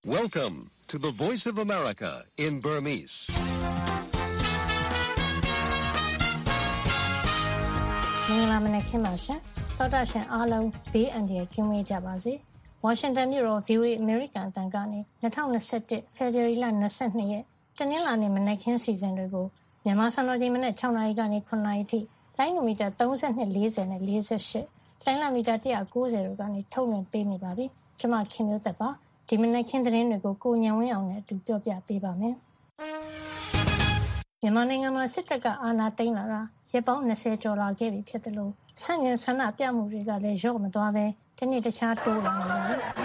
Welcome to the Voice of America in Burmese. ။မင်္ဂလာမနက်ခင်းပါရှင်။သောတာရှင်အားလုံးဘေးအန္တရာယ်ကင်းဝေးကြပါစေ။ဝါရှင်တန်မြို့တော် VOA American အသံကနေ2021 February 22 ရက်တနင်္လာနေ့မနက်ခင်းစီစဉ်တွေကိုမြန်မာစံတော်ချိန်မနက်6နာရီကနေ9နာရီထိလိုင်းမီတာ32 40နဲ့48လိုင်းမီတာ190တို့ကနေထုတ်လွှင့်ပေးနေပါပြီ။ကျွန်မခင်မျိုးသက်ပါဒီမနက်ခင်းသတင်းတွေကိုကိုညံဝင်းအောင်နဲ့အတူပြောပြပေးပါမယ်။မြန်မာနိုင်ငံမှာစစ်တပ်ကအာဏာသိမ်းလာတာရက်ပေါင်း20ကျော်လာခဲ့ပြီဖြစ်တယ်လို့ဆန့်ကျင်ဆန္ဒပြမှုတွေကလည်းလျော့မသွားပဲဒီနေ့တခြားတိုးလာနေပါတယ်။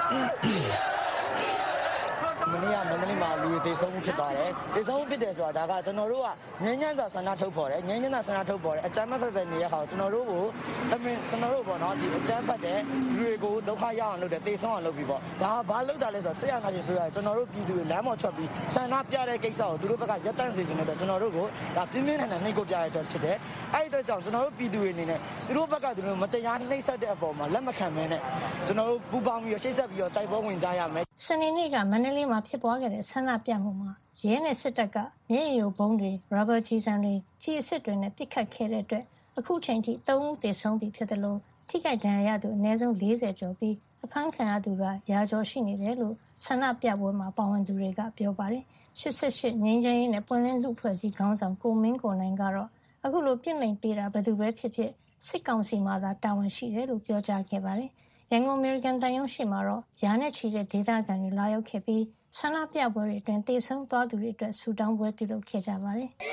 မနေ့ကမန္တလေးမှာလူတွေသေဆုံးမှုဖြစ်သွားတယ်။သေဆုံးမှုဖြစ်တယ်ဆိုတာဒါကကျွန်တော်တို့ကငြိမ်းချမ်းစွာဆန္ဒထုတ်ဖော်တယ်။ငြိမ်းချမ်းစွာဆန္ဒထုတ်ဖော်တယ်။အကြမ်းဖက်ပဲနေတဲ့ခါကျွန်တော်တို့ကိုပေါ့နော်ဒီအကြမ်းဖက်တဲ့လူတွေကိုဒုက္ခရောက်အောင်လုပ်တယ်သေဆုံးအောင်လုပ်ပြီးပေါ့။ဒါကဘာလုပ်တာလဲဆိုတော့ဆရာနာရှင်ဆိုရကျွန်တော်တို့ပြည်သူတွေလမ်းပေါ်ထွက်ပြီးဆန္ဒပြတဲ့ကိစ္စကိုသူတို့ဘက်ကရပ်တန့်စေချင်တဲ့အတွက်ကျွန်တော်တို့ကိုဒါပြင်းပြင်းထန်ထန်နှိပ်ကွပ်ပြရတဲ့အတွက်ဖြစ်တယ်။အဲ့ဒီအတွက်ကြောင့်ကျွန်တော်တို့ပြည်သူတွေအနေနဲ့သူတို့ဘက်ကသူတို့မတရားနှိပ်စက်တဲ့အပေါ်မှာလက်မခံမင်းနဲ့ကျွန်တော်တို့ပူပေါင်းပြီးရှေ့ဆက်ပြီးတော့တိုက်ပွဲဝင်ကြရမယ်။စနေနေ့ကမန္တလေးမှာဖြစ်ပွားခဲ့တဲ့ဆန္ဒပြမှုမှာရဲနဲ့စစ်တပ်ကမျက်ရည်ယိုဗုံးတွေရဘာကျည်ဆံတွေကြီးအစ်စ်တွေနဲ့ပစ်ခတ်ခဲ့တဲ့အတွက်အခုချိန်ထိ3ဦးသေဆုံးပြီဖြစ်တယ်လို့ထိခိုက်ဒဏ်ရာရသူအနည်းဆုံး40ကျော်ပြီးအဖမ်းခံရသူကရာကျော်ရှိနေတယ်လို့ဆန္ဒပြပွဲမှာပါဝင်သူတွေကပြောပါတယ်88ငြိမ်းချမ်းရေးနဲ့ပွင့်လင်းလူဖွဲ့စည်းခေါင်းဆောင်ကိုမင်းကိုနိုင်ကတော့အခုလိုပြစ်မိန်ပေးတာဘယ်သူပဲဖြစ်ဖြစ်စစ်ကောင်စီမှသာတာဝန်ရှိတယ်လို့ပြောကြားခဲ့ပါတယ်ရန်ကုန်အမေရိကန်တန်ယုံရှိမှာတော့ယာနဲ့ချီတဲ့ဒေသခံတွေလာရောက်ခဲ့ပြီးဆန္ဒပြပွဲတွေအတွင်းတေဆုံးသွားသူတွေအတွက်ဆူတောင်းပွဲပြုလုပ်ခဲ့ကြပါတယ်။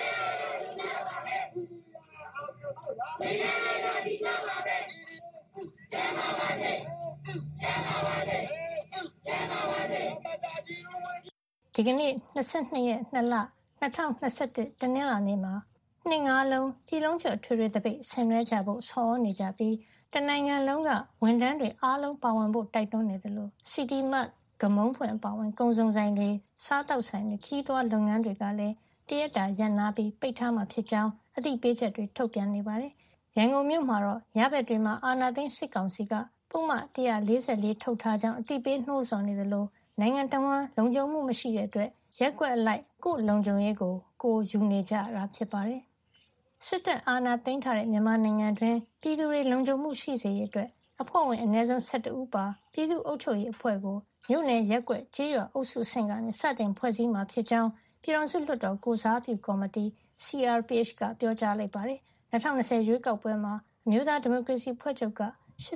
ဒီကနေ့22ရက်2လ2021တနင်္လာနေ့မှာနှစ်ငါးလုံးပြည်လုံးကျော်ထွေထွေသပိတ်ဆင်နွှဲကြဖို့ဆော်ဩနေကြပြီးတနိုင်ငံလုံးကဝန်ထမ်းတွေအားလုံးပါဝင်ဖို့တိုက်တွန်းနေတယ်လို့ City Mart ကမုံဖွင့်ပါဝင်ကုံစုံဆိုင်တွေစားတောက်ဆိုင်တွေခီးသွွားလုပ်ငန်းတွေကလည်းတရက်တာရပ်နာပြီးပိတ်ထားမှာဖြစ်ကြောင်းအသိပေးချက်တွေထုတ်ပြန်နေပါတယ်။ရန်ကုန်မြို့မှာတော့ရဘက်တွေမှာအာဏာသိမ်းစစ်ကောင်စီကပုံမှန်144ထုတ်ထားကြောင်းအသိပေးနှိုးဆော်နေတယ်လို့နိုင်ငံတော်လုံခြုံမှုမရှိတဲ့အတွက်ရက်ကွက်အလိုက်ကိုလုံခြုံရေးကိုယူနေကြတာဖြစ်ပါတယ်။စစ်တပ်အာဏာသိမ်းထားတဲ့မြန်မာနိုင်ငံတွင်ပြည်သူတွေလုံခြုံမှုရှိစေရေးအတွက်အဖွဲ့ဝင်အနည်းဆုံး12ဦးပါပြည်သူ့အုပ်ချုပ်ရေးအဖွဲ့ကိုမြို့နယ်ရက်ကွက်ကြေးရွာအုပ်စုဆင့်ကနေစတင်ဖွဲ့စည်းမှာဖြစ်ကြောင်းပြည်ထောင်စုလွှတ်တော်ကိုစားပြုကော်မတီ CRPH ကပြောကြားလိုက်ပါတယ်။2020ရွေးကောက်ပွဲမှာအမျိုးသားဒီမိုကရေစီဖွဲ့ချုပ်က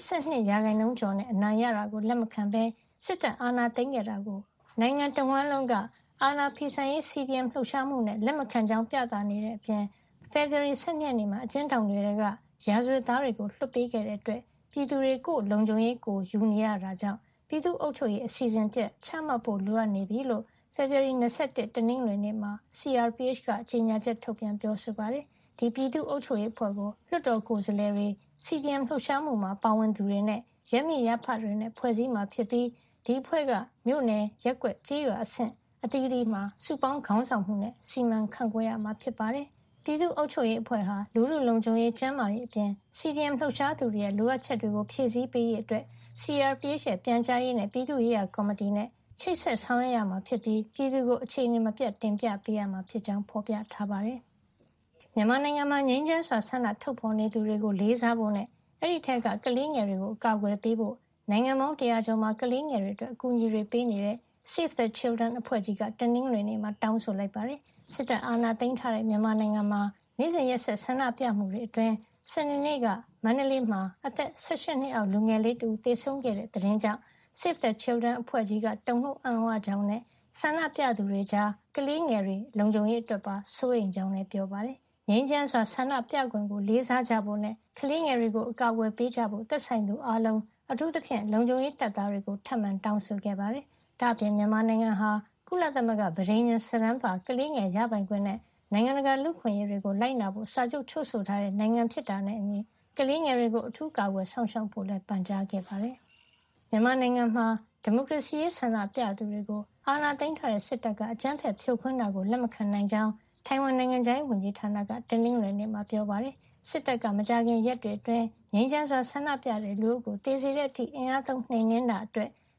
82%ကျော်နဲ့အနိုင်ရတာကိုလက်မခံဘဲစစ်တပ်အာဏာသိမ်းခဲ့တာကိုနိုင်ငံတော်ဝန်လုံးကအာဏာဖီဆန်ရေး CDM လှုပ်ရှားမှုနဲ့လက်မခံကြောင်းပြသနေတဲ့အပြင်February 12ရက်နေ့မှာအကျဉ်းထောင်တွေကရာဇဝတ်သားတွေကိုလွှတ်ပေးခဲ့တဲ့အတွက်ပြည်သူတွေကိုလုံခြုံရေးကိုယူနေရတာကြောင့်ပြည်သူ့အုပ်ချုပ်ရေးအစီအစဉ်ပြတ်ချမှတ်ဖို့လိုအပ်နေပြီလို့ February 21တနင်္ဂနွေနေ့မှာ CRPH ကကြေညာချက်ထုတ်ပြန်ပြောဆိုပါတယ်။ဒီပြည်သူ့အုပ်ချုပ်ရေးဖွဲ့ကိုလွှတ်တော်ကိုယ်စားလှယ်တွေ CDM လှုပ်ရှားမှုမှာပါဝင်သူတွေနဲ့ရက်မြင့်ရပ်ဖတ်တွေနဲ့ဖွဲ့စည်းမှာဖြစ်ပြီးဒီဖွဲ့ကမြို့နယ်ရက်ကွက်ကြေးရွာအဆင့်အသီးသီးမှာစုပေါင်းခေါင်းဆောင်မှုနဲ့စီမံခန့်ခွဲရမှာဖြစ်ပါတယ်။ပြည်သူ့အုပ်ချုပ်ရေးအဖွဲ့ဟာလူထုလုံခြုံရေးကျန်းမာရေးအပြင် CDM လှုပ်ရှားသူတွေရဲ့လိုအပ်ချက်တွေကိုဖြည့်ဆည်းပေးရေးအတွက် CRPH ရဲ့ပြန်ကြားရေးနဲ့ပြည်သူ့ရေးရာကော်မတီနဲ့ချိတ်ဆက်ဆောင်ရွက်ရမှာဖြစ်ပြီးပြည်သူကိုအခြေအနေမပြတ်တင်ပြပေးရမှာဖြစ်ကြောင်းဖော်ပြထားပါတယ်။မြန်မာနိုင်ငံမှာငြိမ်းချမ်းစွာဆန္ဒထုတ်ဖော်နေသူတွေကိုလေးစားဖို့နဲ့အဲ့ဒီထက်ကကလေးငယ်တွေကိုအကာအကွယ်ပေးဖို့နိုင်ငံပေါင်း100ကျော်မှာကလေးငယ်တွေအတွက်အကူအညီတွေပေးနေတဲ့ Save the Children အဖွဲ့ကြီးကတနင်္ဂနွေနေ့မှာတောင်းဆိုလိုက်ပါတယ်။စစ်တပ်အာဏာသိမ်းထားတဲ့မြန်မာနိုင်ငံမှာနေ့စဉ်ရက်ဆက်ဆန္ဒပြမှုတွေအတွင်းစနေနေ့ကမန္တလေးမှာအသက်18နှစ်အောက်လူငယ်လေးတူသေဆုံးခဲ့တဲ့တဲ့တင်ကြောင့် Save the Children အဖွဲ့ကြီးကတုန်လှုပ်အံ့ဩကြောင်းနဲ့ဆန္ဒပြသူတွေကြားကလေးငယ်တွေလုံခြုံရေးအတွက်ပါစိုးရိမ်ကြောင်းလည်းပြောပါတယ်။ငြိမ်းချမ်းစွာဆန္ဒပြခွင့်ကိုလေးစားကြဖို့နဲ့ကလေးငယ်တွေကိုအကာအကွယ်ပေးကြဖို့သက်ဆိုင်သူအားလုံးအထူးသဖြင့်လုံခြုံရေးတပ်သားတွေကိုထပ်မံတောင်းဆိုခဲ့ပါတယ်။ဒါ့အပြင်မြန်မာနိုင်ငံဟာကုလသမဂ္ဂဗြိဉ္ဉ်စရမ်းပါကလေးငယ်ရပိုင်ခွင့်နဲ့နိုင်ငံတကာလူ့ခွင့်ရေးတွေကိုလိုက်နာဖို့စာချုပ်ချုပ်ဆိုထားတဲ့နိုင်ငံဖြစ်တာနဲ့အညီကလေးငယ်တွေကိုအထူးကာကွယ်ဆောင်ရှောက်ဖို့လည်းပန်ကြားခဲ့ပါတယ်။မြန်မာနိုင်ငံမှာဒီမိုကရေစီရေးဆန္ဒပြသူတွေကိုအာဏာသိမ်းထားတဲ့စစ်တပ်ကအကြမ်းဖက်ဖြိုခွင်းတာကိုလက်မခံနိုင်ကြောင်းထိုင်ဝမ်နိုင်ငံခြားရေးဝန်ကြီးဌာနကတနင်္ဂနွေနေ့မှာပြောပါတယ်။စစ်တပ်ကမကြာခင်ရက်တွေအတွင်းငြိမ်းချမ်းစွာဆန္ဒပြတဲ့လူအုပ်ကိုတေးစေတဲ့အထိအင်အားသုံးနှိမ်နင်းတာအတွက်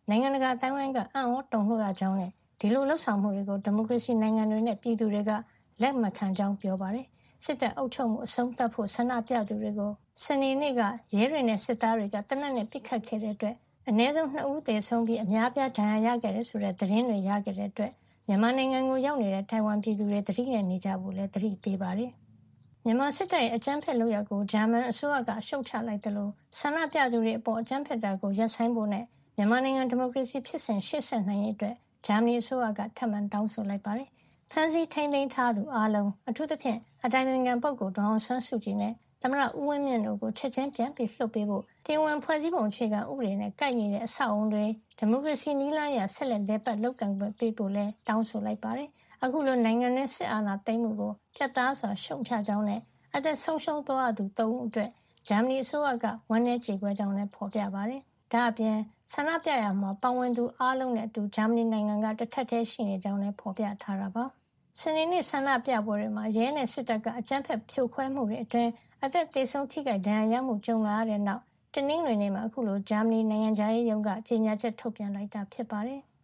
နိုင်ငံတကာအတိုင်းဝိုင်းကအံ့ဩတုန်လှုပ်ရကြောင်းနဲ့ဒီလိုလှုပ်ဆောင်မှုတွေကိုဒီမိုကရေစီနိုင်ငံတွေနဲ့ပြည်သူတွေကလက်မခံကြောင်းပြောပါတယ်။စစ်တပ်အုပ်ချုပ်မှုအဆုံးသတ်ဖို့ဆန္ဒပြသူတွေကိုစနေနေ့ကရဲတွေနဲ့စစ်သားတွေကတနက်နဲ့ပစ်ခတ်ခဲ့တဲ့အတွက်အနည်းဆုံး2ဦးသေဆုံးပြီးအများပြားဒဏ်ရာရခဲ့တဲ့ဆိုတဲ့သတင်းတွေရခဲ့တဲ့အတွက်မြန်မာနိုင်ငံကိုရောက်နေတဲ့ထိုင်ဝမ်ပြည်သူတွေသတိနဲ့နေကြဖို့လည်းသတိပေးပါတယ်။မြန်မာစစ်တပ်ရဲ့အကြမ်းဖက်လုပ်ရပ်ကိုဂျာမန်အစိုးရကရှုတ်ချလိုက်တယ်လို့ဆန္ဒပြသူတွေအပေါ်အကြမ်းဖက်တာကိုရပ်ဆိုင်းဖို့နဲ့မြန်မာနိုင်ငံဒီမိုကရေစီဖြစ်စဉ်ရှေ့ဆက်နိုင်ရေးအတွက်ဂျာမနီအစိုးရကထပ်မံတောင်းဆိုလိုက်ပါတယ်။ဖမ်းဆီးထိန်းသိမ်းထားသူအားလုံးအထူးသဖြင့်အတိုင်ပင်ခံပုဂ္ဂိုလ်ဒေါ်အောင်ဆန်းစုကြည်နဲ့သမ္မတဦးဝင်းမြင့်တို့ကိုချက်ချင်းပြန်ပြီးလွှတ်ပေးဖို့တရားဝင်ဖွဲ့စည်းပုံအခြေခံဥပဒေနဲ့ကိုက်ညီတဲ့အဆောက်အအုံတွေဒီမိုကရေစီနည်းလမ်းအရဆက်လက်လည်ပတ်လုပ်ကိုင်ပေးဖို့လည်းတောင်းဆိုလိုက်ပါတယ်။အခုလိုနိုင်ငံရဲ့စစ်အာဏာသိမ်းမှုကိုပြတ်သားစွာရှုံချကြောင်းနဲ့အသက်ဆုံးရှုံးသွားသူ3ဦးအတွက်ဂျာမနီအစိုးရကဝန်내ကြေကွဲကြောင်းလည်းဖော်ပြပါတယ်။ဒါအပြင်ဆန္ဒပြရမှာပါဝင်သူအားလုံးနဲ့အတူဂျာမနီနိုင်ငံကတစ်ထပ်တည်းရှိနေကြောင်းလည်းဖော်ပြထားတာပါ။စနေနေ့ဆန္ဒပြပွဲတွေမှာရဲနဲ့စစ်တပ်ကအကြမ်းဖက်ဖြိုခွဲမှုတွေအတွင်းအသက်သေဆုံးထိခိုက်ဒဏ်ရာရမှုကြုံလာရတဲ့နောက်တနင်္ဂနွေနေ့မှာအခုလိုဂျာမနီနိုင်ငံသားရေးရုံးကကြေညာချက်ထုတ်ပြန်လိုက်တာဖြစ်ပါတယ်။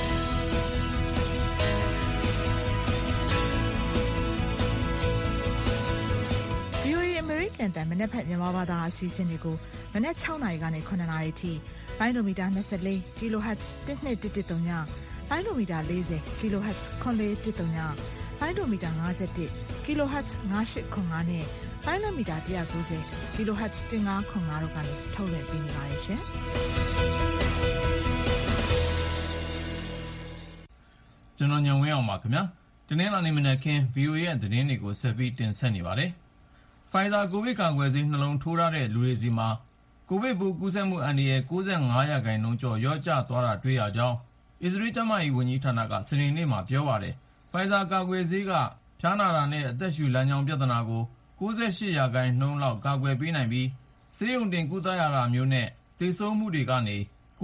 VOA American တန်မနေ့ဖက်မြန်မာဘာသာအစီအစဉ်တွေကိုမနေ့6နာရီကနေ9နာရီထိလိုင်းဒိုမီတာ24 kHz 1213ညလိုင်းဒိုမီတာ40 kHz 9413ညလိုင်းဒိုမီတာ51 kHz 9805နဲ့လိုင်းလမီတာ190 kHz 1505တို့ကနေထုတ်လွှင့်ပေးနေပါတယ်ရှင်။ကျွန်တော်ညံဝင်းအောင်ပါခင်ဗျာ။ဒီနေ့လာနေမနေ့ခင် VOA ရဲ့သတင်းတွေကိုဆက်ပြီးတင်ဆက်နေပါတယ်။ Pfizer ကိုဗစ်ကာကွယ်ဆေးနှလုံးထိုးထားတဲ့လူတွေစီမှာကိုဗစ်ပိုးကူးစက်မှုအန္တရာယ်95%ကျော်လျော့ကျသွားတာတွေ့ရကြောင်းအစ္စရေးကျန်းမာရေးဝန်ကြီးဌာနကစနေနေ့မှာပြောပါတယ်။ Pfizer ကာကွယ်ဆေးကဖျားနာတာနဲ့အသက်ရှူလမ်းကြောင်းပြဿနာကို98%လောက်ကာကွယ်ပေးနိုင်ပြီးဆေးရုံတင်ကုသရတာမျိုးနဲ့သေဆုံးမှုတွေကနေ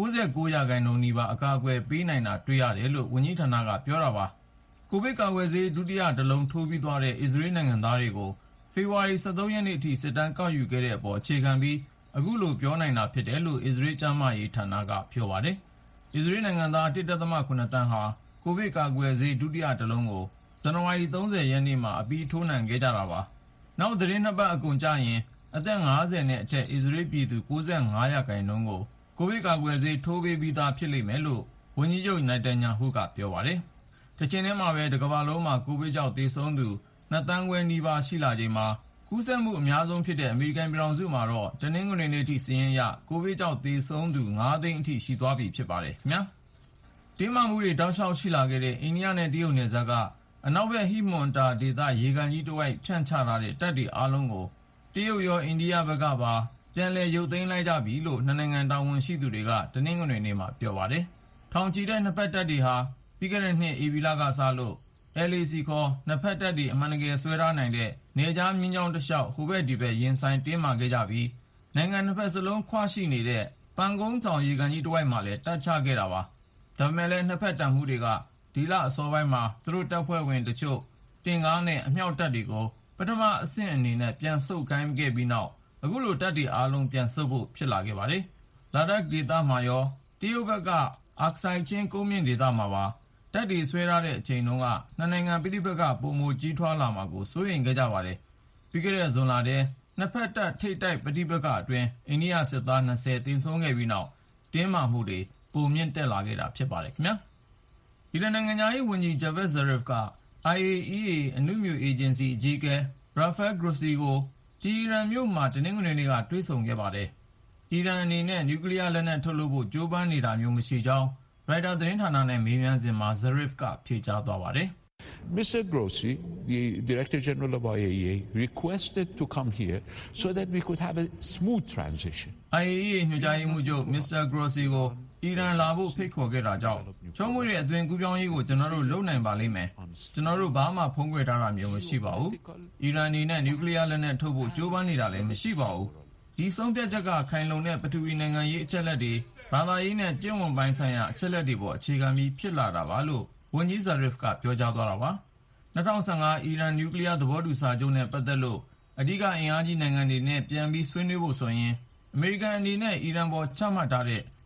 99%နီးပါးအကာအကွယ်ပေးနိုင်တာတွေ့ရတယ်လို့ဝန်ကြီးဌာနကပြောတာပါ။ကိုဗစ်ကာကွယ်ဆေးဒုတိယတစ်လုံးထိုးပြီးသွားတဲ့အစ္စရေးနိုင်ငံသားတွေကိုဖေဖော်ဝါရီ23ရက်နေ့အထိစစ်တမ်းကောက်ယူခဲ့တဲ့အပေါ်အခြေခံပြီးအခုလိုပြောနိုင်တာဖြစ်တယ်လို့အစ္စရေးကျန်းမာရေးဌာနကပြောပါတယ်။အစ္စရေးနိုင်ငံသား 1.7 သန်းဟာကိုဗစ်ကာကွယ်ဆေးဒုတိယတစ်လုံးကိုဇန်နဝါရီ30ရက်နေ့မှာအပြီးထိုးနှံခဲ့ကြတာပါ။နောက်သတင်းနှစ်ပတ်အကုန်ကြရင်အသက်50နဲ့အထက်အစ္စရေးပြည်သူ95%ကိုကိုဗစ်ကာကွယ်ဆေးထိုးပေးပြီးသားဖြစ်လိမ့်မယ်လို့ဝန်ကြီးချုပ်နိုင်တန်ညာဟုကပြောပါတယ်။တစ်ချိန်တည်းမှာပဲတစ်ကမ္ဘာလုံးမှာကိုဗစ်ကြောင့်သေဆုံးသူ2 သန်းခွဲနီးပါးရှိလာချိန်မှာကူးစက်မှုအများဆုံးဖြစ်တဲ့အမေရိကန်ပြည်ထောင်စုမှာတော့တနင်္ဂနွေနေ့ထိစာရင်းအရကိုဗစ်ကြောင့်သေဆုံးသူ9 သိန်းအထိရှိသွားပြီဖြစ်ပါတယ်ခင်ဗျာ။တင်းမာမှုတွေတောက်လျှောက်ရှိလာခဲ့တဲ့အိန္ဒိယနဲ့တရုတ်နယ်စပ်ကအနောက်ဘက်ဟိမွန်တာဒေသရေကန်ကြီးတစ်ဝိုက်ဖြန့်ချထားတဲ့တပ်တွေအားလုံးကိုတရုတ်ရောအိန္ဒိယဘက်ကပါပြန်လည်ရုပ်သိမ်းလိုက်ကြပြီလို့နှစ်နိုင်ငံတာဝန်ရှိသူတွေကတနင်္ဂနွေနေ့မှာပြောပါတယ်။ထောင်ချီတဲ့နှစ်ဖက်တပ်တွေဟာပြီးခဲ့တဲ့နှစ်ဧပြီလကစလို့ LAC ခေါ်နှစ်ဖက်တပ်တွေအမှန်တကယ်ဆွဲထားနိုင်တဲ့နေကြားမြင်းကြောင်းတစ်လျှောက်ဟိုဘက်ဒီဘက်ရင်ဆိုင်တင်းမာခဲ့ကြပြီးနိုင်ငံနှစ်ဖက်စလုံးခွာရှိနေတဲ့ပန်ကုန်းဆောင်ရေကန်ကြီးတစ်ဝိုက်မှာလည်းတပ်ချခဲ့တာပါ။ဒါပေမဲ့လည်းနှစ်ဖက်တပ်မှုတွေကဒီလအစောပိုင်းမှာသူတို့တပ်ဖွဲ့ဝင်တချို့တင်ကားနဲ့အမြောက်တပ်တွေကိုပထမအဆင့်အနေနဲ့ပြန်ဆုတ်ခိုင်းခဲ့ပြီးနောက်အခုလိုတပ်တွေအားလုံးပြန်ဆုတ်ဖို့ဖြစ်လာခဲ့ပါတယ်။လာဒက်ဒေသမှာရောတရုတ်ဘက်ကအာဆိုင်ချင်းကုန်းမြင့်ဒေသမှာပါတပ်တွေဆွဲထားတဲ့အချိန်တုန်းကနှစ်နိုင်ငံပြည်ပကပုံမူကြီးထွားလာမှာကိုစိုးရိမ်ခဲ့ကြပါတယ်။ပြီးခဲ့တဲ့ဇွန်လထဲနှစ်ဖက်တပ်ထိပ်တိုက်ပဋိပက္ခအတွင်းအိန္ဒိယစစ်သား20သေဆုံးခဲ့ပြီးနောက်တင်းမာမှုတွေပုံမြင့်တက်လာခဲ့တာဖြစ်ပါတယ်ခင်ဗျာ။အီရန်နိုင်ငံသားရေးဝန်ကြီးဂျဗက်ဇရီဖ်က IAEA အနုမြူအေဂျင်စီအကြီးအကဲရာဖဲဂရိုစီကိုတီဟီရန်မြို့မှာတနင်္ဂနွေနေ့ကတွေ့ဆုံခဲ့ပါတယ်။အီရန်အနေနဲ့နျူကလ িয়ার လက်နက်ထုတ်လုပ်ဖို့ကြိုးပမ်းနေတာမျိုးမရှိကြောင်းရိုက်တာသတင်းဌာနနဲ့မေးမြန်းစဉ်မှာ Zarif ကဖြေကြားသွားပါတယ်။ Mr. Grossi, the Director General of IAEA, requested to come here so that we could have a smooth transition. IAEA ညွှန်ကြားရေးမှူးချုပ် Mr. Grossi ကိုအီရန်လာဖို့ဖိတ်ခေါ်ခဲ့တာကြောင့်ချောမွေ့တဲ့အသွင်ကူးပြောင်းရေးကိုကျွန်တော်တို့လုပ်နိုင်ပါလိမ့်မယ်။ကျွန်တော်တို့ဘာမှဖုံးကွယ်ထားတာမျိုးမရှိပါဘူး။အီရန်အနေနဲ့နျူကလ িয়ার လက်နက်ထုတ်ဖို့ကြိုးပမ်းနေတာလည်းမရှိပါဘူး။ဒီဆုံးဖြတ်ချက်ကခိုင်လုံတဲ့ပထဝီနိုင်ငံရေးအချက်လက်တွေဘာသာရေးနဲ့ကျင့်ဝတ်ပိုင်းဆိုင်ရာအချက်လက်တွေပေါ်အခြေခံပြီးဖြစ်လာတာပါလို့ဝန်ကြီး Zarif ကပြောကြားသွားတာပါ။2015အီရန်နျူကလ িয়ার သဘောတူစာချုပ်နဲ့ပတ်သက်လို့အဓိကအင်အားကြီးနိုင်ငံတွေနဲ့ပြန်ပြီးဆွေးနွေးဖို့ဆိုရင်အမေရိကန်အနေနဲ့အီရန်ပေါ်ချမှတ်ထားတဲ့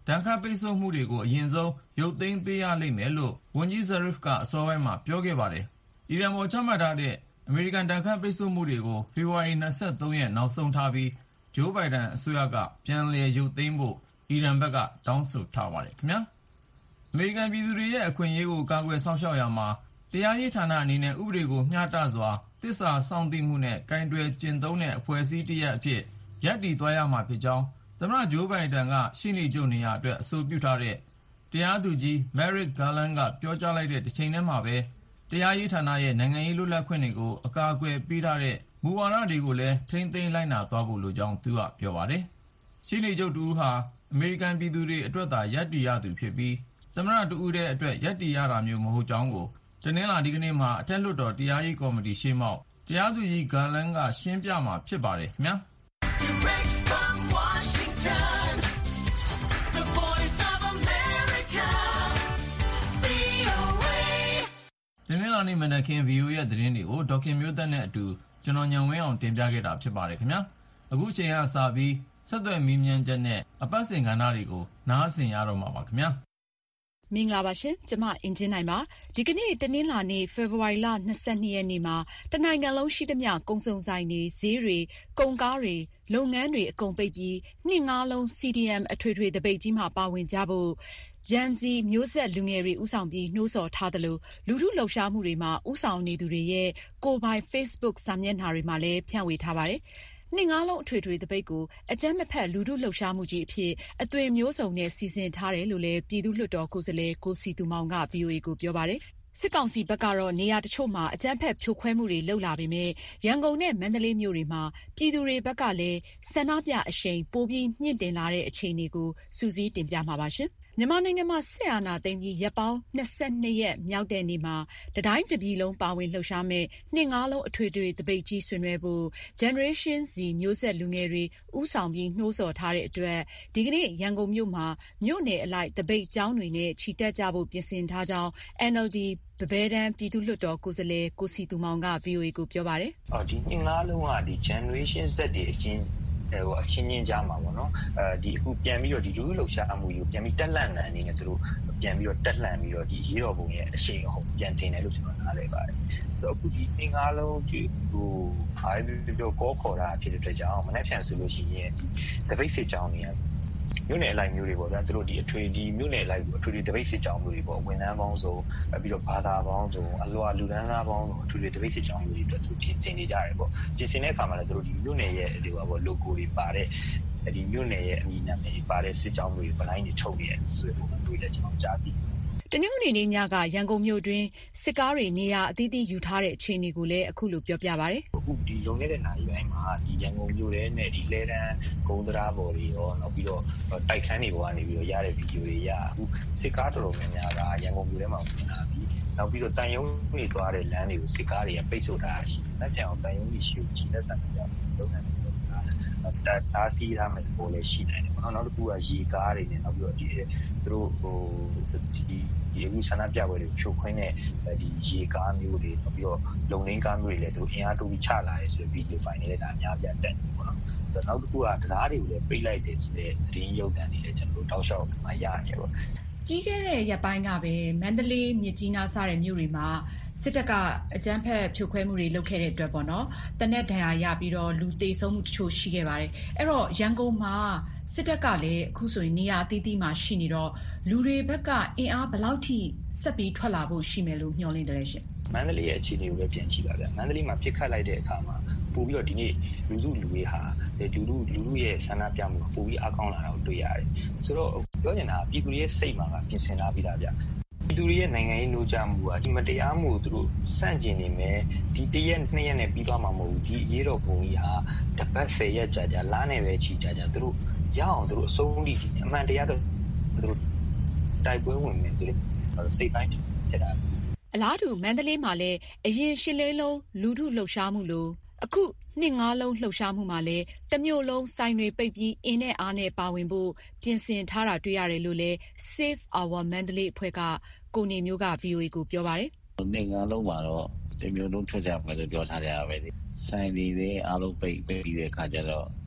ဒဏ်ခတ်ပိတ်ဆို့မှုတွေကိုအရင်ဆုံးရုပ်သိမ်းပေးရလိမ့်မယ်လို့ဝန်ကြီး Zarif ကအစောပိုင်းမှာပြောခဲ့ပါတယ်။အီရန်ပေါ်ချမှတ်ထားတဲ့အမေရိကန်ဒဏ်ခတ်ပိတ်ဆို့မှုတွေကိုဖေဖော်ဝါရီ 23 ရက်နောက်ဆုံးထားပြီးဂျိုးဘိုင်ဒန်အစိုးရကပြန်လည်ရုပ်သိမ်းဖို့အီရန်ဘက်ကတောင်းဆိုထားပါတယ်ခင်ဗျာ။အမေရိကန်ပြည်သူတွေရဲ့အခွင့်အရေးကိုကာကွယ်စောင့်ရှောက်ရမှာတရားရေးဌာနအနေနဲ့ဥပဒေကိုမျှတစွာသစ္စာစောင့်သိမှုနဲ့ကင်တွယ်ကျင့်သုံးတဲ့အဖွဲ့အစည်းတစ်ရပ်အဖြစ်ရပ်တည်သွားရမှာဖြစ်ကြောင်းသမ္မတဂျိုးဘိုင်ဒန်ကရှေ့နေချုပ်နေရာအတွက်အဆိုပြုထားတဲ့တရားသူကြီး Merrick Garland ကပြောကြားလိုက်တဲ့တစ်ချိန်တည်းမှာပဲတရားရေးဌာနရဲ့နိုင်ငံရေးလွတ်လပ်ခွင့်တွေကိုအကာအကွယ်ပေးထားတဲ့မူဝါဒတွေကိုလည်းထိန်းသိမ်းလိုက်နာသွားဖို့လိုကြောင်းသူကပြောပါတယ်။ရှေ့နေချုပ်တူဟာအမေရိကန်ပြည်သူတွေအတွက်သာရပ်တည်ရသူဖြစ်ပြီးသမ္မတတူဦးတဲ့အတွက်ရပ်တည်ရတာမျိုးမဟုတ်ကြောင်းကိုတနင်္လာဒီကနေ့မှာအထက်လွှတ်တော်တရားရေးကော်မတီရှေ့မှောက်တရားသူကြီး Garland ကရှင်းပြမှာဖြစ်ပါတယ်ခင်ဗျာ။တနင်္လာနေ့မနက်ခင်း VOA ရဲ့သတင်းတွေကိုဒေါက်ခင်မျိုးသက်နဲ့အတူကျွန်တော်ညံဝင်းအောင်တင်ပြခဲ့တာဖြစ်ပါတယ်ခင်ဗျာအခုချိန်ကစပြီးဆက်သွယ်မီးမြန်းချက်နဲ့အပတ်စဉ်ကဏ္ဍတွေကိုနားဆင်ရတော့မှာပါခင်ဗျာမင်္ဂလာပါရှင်ကျမအင်ဂျင်နိုင်ပါဒီကနေ့တနင်္လာနေ့ဖေဖော်ဝါရီလ22ရက်နေ့မှာတနိုင်ငံလုံးရှိသမျှကုန်စုံဆိုင်တွေဈေးတွေကုန်ကားတွေလုပ်ငန်းတွေအကုန်ပိတ်ပြီးနှစ်ငါးလုံး CDM အထွေထွေသပိတ်ကြီးမှာပါဝင်ကြဖို့Gen Z မျိုးဆက်လူငယ်တွေဦးဆောင်ပြီးနှိုးဆော်ထားသလိုလူထုလှုပ်ရှားမှုတွေမှာဦးဆောင်နေသူတွေရဲ့ကိုယ်ပိုင် Facebook စာမျက်နှာတွေမှာလည်းဖြန့်ဝေထားပါတယ်။နှစ်ငါးလုံးအထွေထွေသပိတ်ကိုအကြမ်းမဖက်လူထုလှုပ်ရှားမှုကြီးအဖြစ်အသွင်မျိုးစုံနဲ့စီစဉ်ထားတယ်လို့လည်းပြည်သူ့လွှတ်တော်ကိုယ်စားလှယ်ကိုစီသူမောင်က VOA ကိုပြောပါတယ်။စစ်ကောင်စီဘက်ကတော့နေရာတချို့မှာအကြမ်းဖက်ဖြိုခွဲမှုတွေလုပ်လာပေမဲ့ရန်ကုန်နဲ့မန္တလေးမြို့တွေမှာပြည်သူတွေဘက်ကလည်းဆန္ဒပြအရှိန်ပိုပြီးမြင့်တင်လာတဲ့အခြေအနေကိုစူးစီးတင်ပြမှာပါရှင်။မြန်မာနိုင်ငံမှာစစ်အာဏာသိမ်းပြီးရက်ပေါင်း22ရက်မြောက်တဲ့နေ့မှာတတိုင်းတပြည်လုံးပါဝင်လှုပ်ရှားမဲ့နှစ်ငါးလုံးအထွေထွေသပိတ်ကြီးဆင်နွှဲဖို့ Generation Z မျိုးဆက်လူငယ်တွေဦးဆောင်ပြီးနှိုးဆော်ထားတဲ့အတွက်ဒီကနေ့ရန်ကုန်မြို့မှာမြို့နယ်အလိုက်သပိတ်ကြောင်းတွေနဲ့ချီတက်ကြဖို့ပြင်ဆင်ထားကြောင်း NLD ဗဘဲတန်းပြည်သူ့လွှတ်တော်ကိုယ်စားလှယ်ကိုစီသူမောင်က VOA ကိုပြောပါတယ်။ဒီနှစ်ငါးလုံးကဒီ Generation Z တွေအချင်းချင်းကြားမှာပေါ့နော်ဒီအခုပြန်ပြီးတော့ဒီလူလူလှုပ်ရှားမှုကိုပြန်ပြီးတက်လှမ်းတဲ့အနေနဲ့သူတို့ပြန်ပြီးတော့တက်လှမ်းပြီးတော့ဒီရေးတော်ပုံရဲ့အရှိန်အဟုန်ပြန်တင်တယ်လို့ကျွန်တော်နားလည်ပါတယ်ဆိုတော့အခုဒီသင်္ကားလုံးဟိုအားပြောကောခေါ်တာဖြစ်တဲ့အတွက်ကြောင့်မနေ့ဖြန်ဆိုလို့ရှိရင်ဒီတပိတ်စစ်ကြောင်းတွေမြို့နယ်အလိုက်မျိုးတွေပေါ့ဗျာသူတို့ဒီအထွေဒီမြို့နယ်အလိုက်အထွေတပိတ်စစ်ကြောင်းမျိုးတွေပေါ့ဝန်ထမ်းပေါင်းစုံပြီးတော့ဘာသာပေါင်းစုံအလွာလူဒန်းသားပေါင်းစုံအထွေတပိတ်စစ်ကြောင်းမျိုးတွေအတွက်သူပြင်ဆင်နေကြတယ်ပေါ့ပြင်ဆင်တဲ့အခါမှာလည်းသူတို့ဒီမြို့နယ်ရဲ့ဒီပေါ့ logo တွေပါတဲ့ဒီမြို့နယ်ရဲ့အမည်နာမည်တွေပါတဲ့စစ်ကြောင်းမျိုးတွေဗလိုင်းတွေထုတ်နေတယ်ဆိုတဲ့ပုံတွေလည်းကျွန်တော်ကြားသိတနင်္ဂနွေနေ့ညကရန်ကုန်မြို့တွင်စစ်ကားတွေနေရာအသီးသီးယူထားတဲ့အခြေအနေကိုလည်းအခုလိုပြောပြပါရစေ။အခုဒီလုံနေတဲ့နိုင်ပိုင်းမှာဒီရန်ကုန်မြို့ထဲနဲ့ဒီလဲတန်းဂုံးတရားပေါ်တွေရောနောက်ပြီးတော့တိုက်ခန်းတွေပေါ်ကနေပြီးတော့ရတဲ့ဗီဒီယိုတွေရအခုစစ်ကားတော်တော်များများကရန်ကုန်မြို့ထဲမှာဝင်လာပြီးနောက်ပြီးတော့တန်ယုံတွေသွားတဲ့လမ်းတွေကိုစစ်ကားတွေကပိတ်ဆို့ထားရှိတယ်။လက်ပြန်အောင်တန်ယုံကြီးရှိချီလက်ဆန်ကြလုပ်နေတယ်တားဆီးထားမယ်ပေါ်လည်းရှိနိုင်တယ်ပေါ့နော်နောက်တစ်ခုကရေကားတွေနဲ့နောက်ပြီးတော့ဒီသူတို့ဟိုဒီအခုဆန္ဒပြပွဲတွေဖြိုခွင်းတဲ့ဒီရေကားမျိုးတွေနောက်ပြီးတော့လုံလင်းကားမျိုးတွေလည်းသူတို့အင်အားတိုးပြီးချလာတယ်ဆိုတဲ့ဗီဒီယိုဖိုင်တွေလည်းဒါအများပြတက်နေပေါ့နော်နောက်တစ်ခုကတရားတွေကိုလည်းပိတ်လိုက်တယ်ဆိုတဲ့သတင်းရုပ်သံတွေလည်းကျွန်တော်တို့တောက်လျှောက်မှာရနေပေါ့ကြီးခဲ့တဲ့ရက်ပိုင်းကပဲမန္တလေးမြစ်ကြီးနားစတဲ့မြို့တွေမှာစစ်တပ်ကအကြမ်းဖက်ဖြိုခွဲမှုတွေလုပ်ခဲ့တဲ့အတွက်ပေါ့နော်တနက်ဒဏ်ရာရပြီးတော့လူသေဆုံးမှုတချို့ရှိခဲ့ပါတယ်အဲ့တော့ရန်ကုန်မှာစစ်တပ်ကလည်းအခုဆိုရင်နေရာအသီးသီးမှာရှိနေတော့လူတွေဘက်ကအင်အားဘယ်လောက်ထိဆက်ပြီးထွက်လာဖို့ရှိမယ်လို့မျှော်လင့်တယ်ရှင်မန္တလေးရဲ့အခြေအနေကိုပဲပြန်ကြည့်ပါဗျာမန္တလေးမှာပြစ်ခတ်လိုက်တဲ့အခါမှာပို့ပြီးတော့ဒီနေ့လူတွေဟာလူရဲ့ဆန္ဒပြမှုပို့ပြီးအကောင်းလာတာကိုတွေ့ရတယ်ဆိုတော့ပြောချင်တာပြည်သူရဲ့စိတ်မှာကပြင်ဆင်လာပြီးသားဗျာပြည်သူရဲ့နိုင်ငံရေးနှိုးကြမှုကဒီမတရားမှုကိုသူတို့စန့်ကျင်နေမယ်ဒီ1ရက်2ရက်နဲ့ပြီးသွားမှာမဟုတ်ဘူးဒီရေးတော်ပုံကြီးဟာတပတ်10ရက်ကြာလားနေပဲချီကြာသူတို့ရအောင်သူတို့အဆုံးထိအမှန်တရားတော့သူတို့တိုက်ပွဲဝင်မယ်ဆိုတော့စိတ်ပိုင်းဖြစ်တာအလားတူမန္တလေးမှာလည်းအရင်ရှစ်လေးလုံးလူထုလှုပ်ရှားမှုလို့အခုနှစ်ငါးလုံးလှုပ်ရှားမှုမှာလည်းတမျိုးလုံးဆိုင်တွေပိတ်ပြီးအင်းနဲ့အားနဲ့ပါဝင်ဖို့ပြင်ဆင်ထားတာတွေ့ရတယ်လို့လည်း Save Our Mandalay အဖွဲ့ကကိုနေမျိုးက VOA ကိုပြောပါတယ်။နှစ်ငါးလုံးမှာတော့တမျိုးလုံးထွက်ကြမယ်လို့ပြောထားကြရပဲ။ဆိုင်တွေအားလုံးပိတ်ပြီးတဲ့အခါကျတော့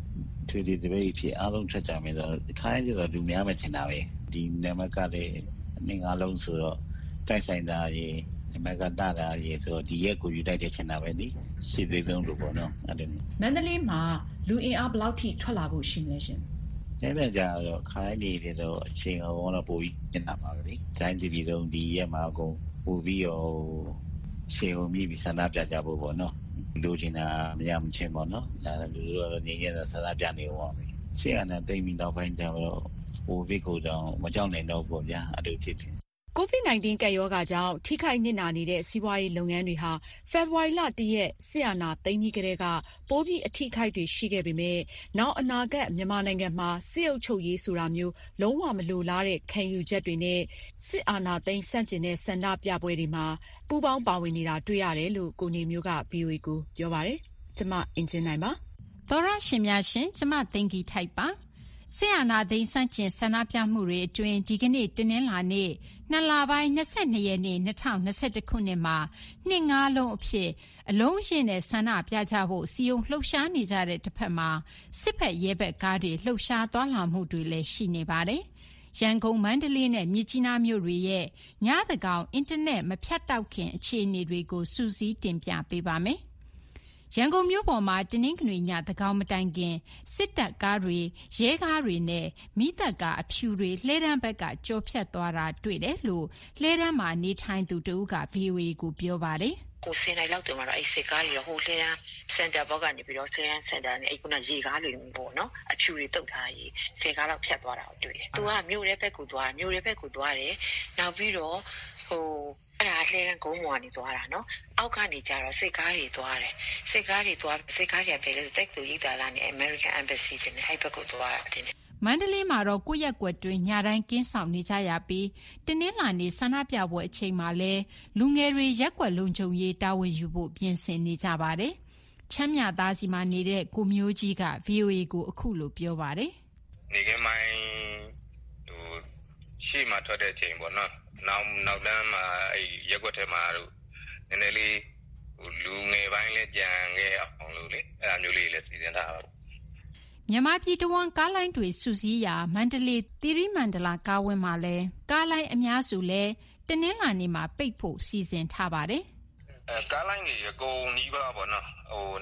ထွေတပိတ်ဖြစ်အားလုံးထွက်ကြမယ်ဆိုတော့ခိုင်းကြတော့လူများမှထင်တာပဲဒီနံပါတ်ကလည်းနှစ်ငါးလုံးဆိုတော့တိုက်ဆိုင်တာရေနံပါတ်ကတာရေဆိုတော့ဒီရက်ကိုယူတိုက်တဲ့ချင်တာပဲနိစီသေးလုံးလို့ပေါ့နော်အဲ့ဒါမန္တလေးမှာလူအင်အားဘယ်လောက်ထိထွက်လာဖို့ရှိမလဲရှင်အဲ့ဒါကြတော့ခိုင်းနေတယ်တော့အချိန်အောင်တော့ပိုပြီးနေတာပါပဲတိုင်းပြည်လုံးဒီရက်မှာအကုန်ပိုပြီးရောရှေ့ုံမြည်ပြီးဆန္ဒပြကြဖို့ပေါ့နော်လူချင်းတာမရမချင်းပေါ့နော်ဒါလူတို့ငြိမ်းချမ်းသာဆန္ဒပြနေဦးပါမယ်ရှေ့ကနေတိတ်ပြီးနောက်ပိုင်းကျတော့ပိုပြီးကိုတော့မကြောက်နိုင်တော့ဘူးဗျာအဲ့လိုဖြစ်တယ် COVID-19 ကပ်ရောဂါကြောင့်ထိခိုက်နစ်နာနေတဲ့စီးပွားရေးလုပ်ငန်းတွေဟာဖေဖော်ဝါရီလ 1 ရက်စစ်အာဏာသိမ်းပြီးကတည်းကပိုပြီးအထိခိုက်တွေရှိခဲ့ပေမဲ့နောက်အနာဂတ်မြန်မာနိုင်ငံမှာစစ်အုပ်ချုပ်ရေးဆိုတာမျိုးလုံးဝမလိုလားတဲ့ခံယူချက်တွေနဲ့စစ်အာဏာသိမ်းဆန့်ကျင်တဲ့ဆန္ဒပြပွဲတွေမှာပူးပေါင်းပါဝင်နေတာတွေ့ရတယ်လို့ကိုနေမျိုးက VOA ကိုပြောပါတယ်။ကျမအင်ဂျင်နိုင်ပါ။သောရရှင်များရှင်ကျမသိင်္ဂီထိုက်ပါ။စစ်အာဏာသိမ်းဆန့်ကျင်ဆန္ဒပြမှုတွေအတွင်းဒီကနေ့တနင်္လာနေ့2 လပိုင်း22 ရက်နေ့2021ခုနှစ်မှာနှစ်ငါးလုံးအဖြစ်အလုံးရှင်းတဲ့ဆန္ဒပြကြဖို့စီယုံလှုပ်ရှားနေကြတဲ့တစ်ဖက်မှာစစ်ဖက်ရဲဘက်ကားတွေလှုပ်ရှားသွားလာမှုတွေလည်းရှိနေပါတယ်။ရန်ကုန်မန္တလေးနဲ့မြစ်ကြီးနားမြို့တွေရဲ့ညသကောင်အင်တာနက်မဖြတ်တောက်ခင်အခြေအနေတွေကိုစူးစီးတင်ပြပေးပါမယ်။ရန်ကုန်မြို့ပေါ်မှာတနင်္ဂနွေညသကောင်မတိုင်ခင်စစ်တပ်ကားတွေရဲကားတွေနဲ့မိသက်ကားအဖြူတွေလှဲတန်းဘက်ကကြော်ဖြတ်သွားတာတွေ့တယ်လို့လှဲတန်းမှာနေထိုင်သူတဦးက VOA ကိုပြောပါတယ်ကိုစင်လိုက်လောက်တယ်မှာတော့အဲ့စစ်ကားတွေတော့ဟိုလှဲတန်းစင်တာဘောက်ကနေပြီးတော့လှဲတန်းစင်တာနဲ့အဲ့ခုနရေကားတွေပေါ့နော်အဖြူတွေတုတ်ထားရေးဆယ်ကားလောက်ဖြတ်သွားတာကိုတွေ့တယ်သူကမြို့ရဲဘက်ကိုသွားတယ်မြို့ရဲဘက်ကိုသွားတယ်နောက်ပြီးတော့ဟိုအဲ့ဒါလှဲတန်းကုန်းပေါ်ကနေသွားတာနော်အောက်ကနေကျတော့စစ်ကားတွေသွားတယ်စစ်ကားတွေကဘယ်လဲတက်သူရိတ်တာလားနဲ့ American Embassy နဲ့အဲ့ဘက်ကိုသွားတာတင်မန္တလေးမှာတော့ကိုယ့်ရက်ကွက်တွင်ညတိုင်းကင်းဆောင်နေကြရပြီးတနင်္လာနေ့ဆန္ဒပြပွဲအချိန်မှာလဲလူငယ်တွေရက်ကွက်လုံခြုံရေးတာဝန်ယူဖို့ပြင်ဆင်နေကြပါတယ်။ချမ်းမြသားစီမှာနေတဲ့ကိုမျိုးကြီးက VOA ကိုအခုလိုပြောပါတယ်။နေကင်းမိုင်းဟိုရှေ့မှာထွက်တဲ့အချိန်ပေါ့နော်။နောက်တန်းမှာအဲ့ရက်ကွက်ထဲမှာတို့နည်းနည်းလေးဟိုလူငယ်ပိုင်းလဲကြံခဲ့အောင်လို့လေအဲ့လိုမျိုးလေးလဲစီစဉ်ထားပါမြန်မာပြည်တဝန်းကားလိုင်းတွေစုစည်းရာမန္တလေးသီရိမန္တလာကားဝင်းမှာလဲကားလိုင်းအများစုလဲတနင်္လာနေ့မှာပိတ်ဖို့စီစဉ်ထားပါတယ်။ကားလိုင်းကြီးအကုန်နီးပါပေါ့နော်ဟို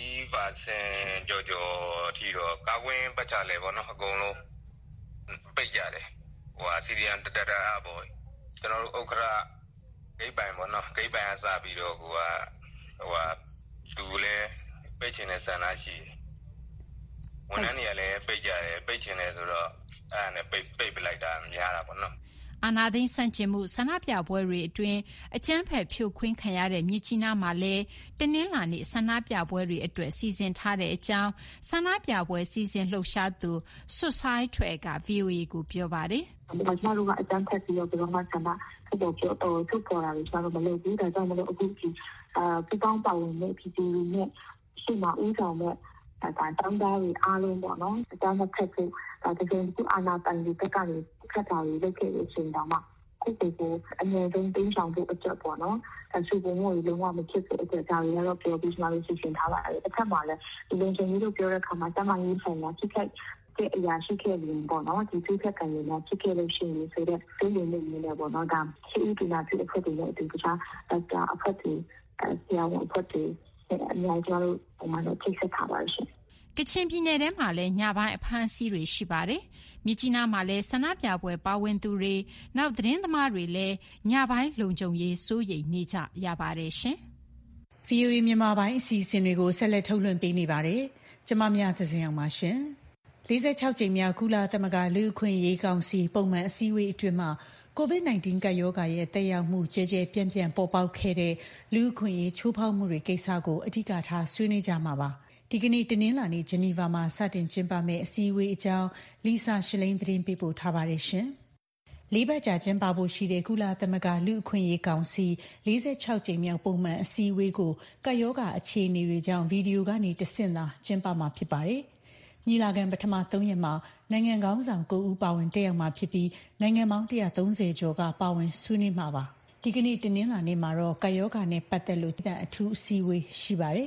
90% ကျော်အထိတော့ကားဝင်းပတ်ချလဲပေါ့နော်အကုန်လုံးပိတ်ကြတယ်ဟိုစီရီယန်တတအားပေါ့ကျွန်တော်တို့ဥက္ကရာဂိတ်ပိုင်ပေါ့နော်ဂိတ်ပိုင်အစပြီးတော့ဟိုသူလဲပိတ်ချင်တဲ့ဆန္ဒရှိတယ်ဝန်ထမ်းတွေကလည်းပိတ်ကြတယ်ပိတ်ချင်တယ်ဆိုတော့အဲ့ဒါနဲ့ပိတ်ပလိုက်တာများတာပေါ့နော်အာဏာသိမ်းဆန့်ကျင်မှုဆန္ဒပြပွဲတွေအတွင်းအကြမ်းဖက်ဖြိုခွင်းခံရတဲ့မြစ်ကြီးနားမှာလဲတနင်္လာနေ့ဆန္ဒပြပွဲတွေအတွက်စီစဉ်ထားတဲ့အကြောင်းဆန္ဒပြပွဲစီစဉ်လှုပ်ရှားသူဆွတ်ဆိုင်ထွဲက VOA ကိုပြောပါတယ်။ကျွန်တော်တို့ကအကြမ်းဖက်ပြီးတော့ဘယ်လိုမှဆန္ဒထုတ်ပေါ်တာတွေကျွန်တော်မလုပ်ဘူးဒါကြောင့်မလို့အခုဒီပူပေါင်းပါဝင်တဲ့ပြည်သူတွေနဲ့ရှိမှဦးဆောင်တဲ့ဒါတောင်းတတွေအားလုံးပေါ့နော်အကြမ်းဖက်ဖို့ဒါတကယ်ကိုအာဏာပိုင်တွေဘက်ကနေခက်တာတွေလုပ်ခဲ့တဲ့အချိန်တောင်မှခုကိုအငြင်းဆုံးတင်းဆောင်ဖို့အတွက်ပေါ့နော်ဒါစုပုံမှုတွေလုံးဝမဖြစ်တဲ့အတွက်ဒါတွေကတော့ပြောပြီးမှလို့စီစဉ်ထားပါတယ်တစ်ခါမှလည်းဒီလုံခြုံရေးလို့ပြောတဲ့အခါမှာတမန်ရေးဆိုင်ရာဖြစ်ခဲ့တဲ့အရာရှိခဲ့လို့ပေါ့နော်ဒီသူ့ခက်ကံရမှာဖြစ်ခဲ့လို့ရှိရင်ဆိုတော့ဒီလိုမျိုးလည်းပေါ့နော်ဒါရှိဦးဒီနာဖြစ်အဖွဲ့တွေနဲ့အတူတခြားဒါအဖွဲ့တွေဆရာဝန်အဖွဲ့တွေအများကြီးတို့ပုံမှန်တော့ထိတ်ဆက်ထားပါရှင်ကချင်ပြည်နယ်ထဲမှာလည်းညပိုင်းအဖမ်းဆီးတွေရှိပါတယ်။မြစ်ကြီးနားမှာလည်းဆန္ဒပြပွဲပါဝင်သူတွေနောက်သတင်းသမားတွေလည်းညပိုင်းလုံခြုံရေးစိုးရိမ်နေကြရပါတယ်ရှင်။ VOA မြန်မာပိုင်းအစီအစဉ်တွေကိုဆက်လက်ထုတ်လွှင့်ပေးနေပါတယ်။ကျမမြသဇင်အောင်ပါရှင်။46ကြိမ်မြောက်ကုလသမဂ္ဂလူ့အခွင့်အရေးကောင်စီပုံမှန်အစည်းအဝေးအတွင်းမှာCOVID-19 ကပ်ရောဂါရဲ့သက်ရောက်မှုကျယ်ကျယ်ပြန့်ပြန့်ပေါ်ပေါက်ခဲ့တဲ့လူ့အခွင့်အရေးချိုးဖောက်မှုတွေကိစ္စကိုအဓိကထားဆွေးနွေးကြမှာပါ။ဒီကနေ့တနင်္လာနေ့ဂျနီဗာမှာစတင်ကျင်းပမယ့်အစည်းအဝေးအကြောင်းလီဆာရှလိန်သတင်းပေးပို့ထားပါတယ်ရှင်။လေးပတ်ကြာကျင်းပဖို့ရှိတဲ့ကုလသမဂ္ဂလူ့အခွင့်အရေးကောင်စီ46ကြိမ်မြောက်ပုံမှန်အစည်းအဝေးကိုကပ်ရောဂါအခြေအနေတွေကြောင့်ဗီဒီယိုကနေတဆင့်သာကျင်းပမှာဖြစ်ပါတယ်။ညီလာခံပထမ3ရက်မှာနိုင်ငံခေါင်းဆောင်9ဦးပါဝင်တက်ရောက်မှာဖြစ်ပြီးနိုင်ငံပေါင်း130ကျော်ကပါဝင်ဆွေးနွေးမှာပါ။ဒီကနေ့တနင်္လာနေ့မှာတော့ကပ်ရောဂါနဲ့ပတ်သက်လို့အထူးအစည်းအဝေးရှိပါတယ်။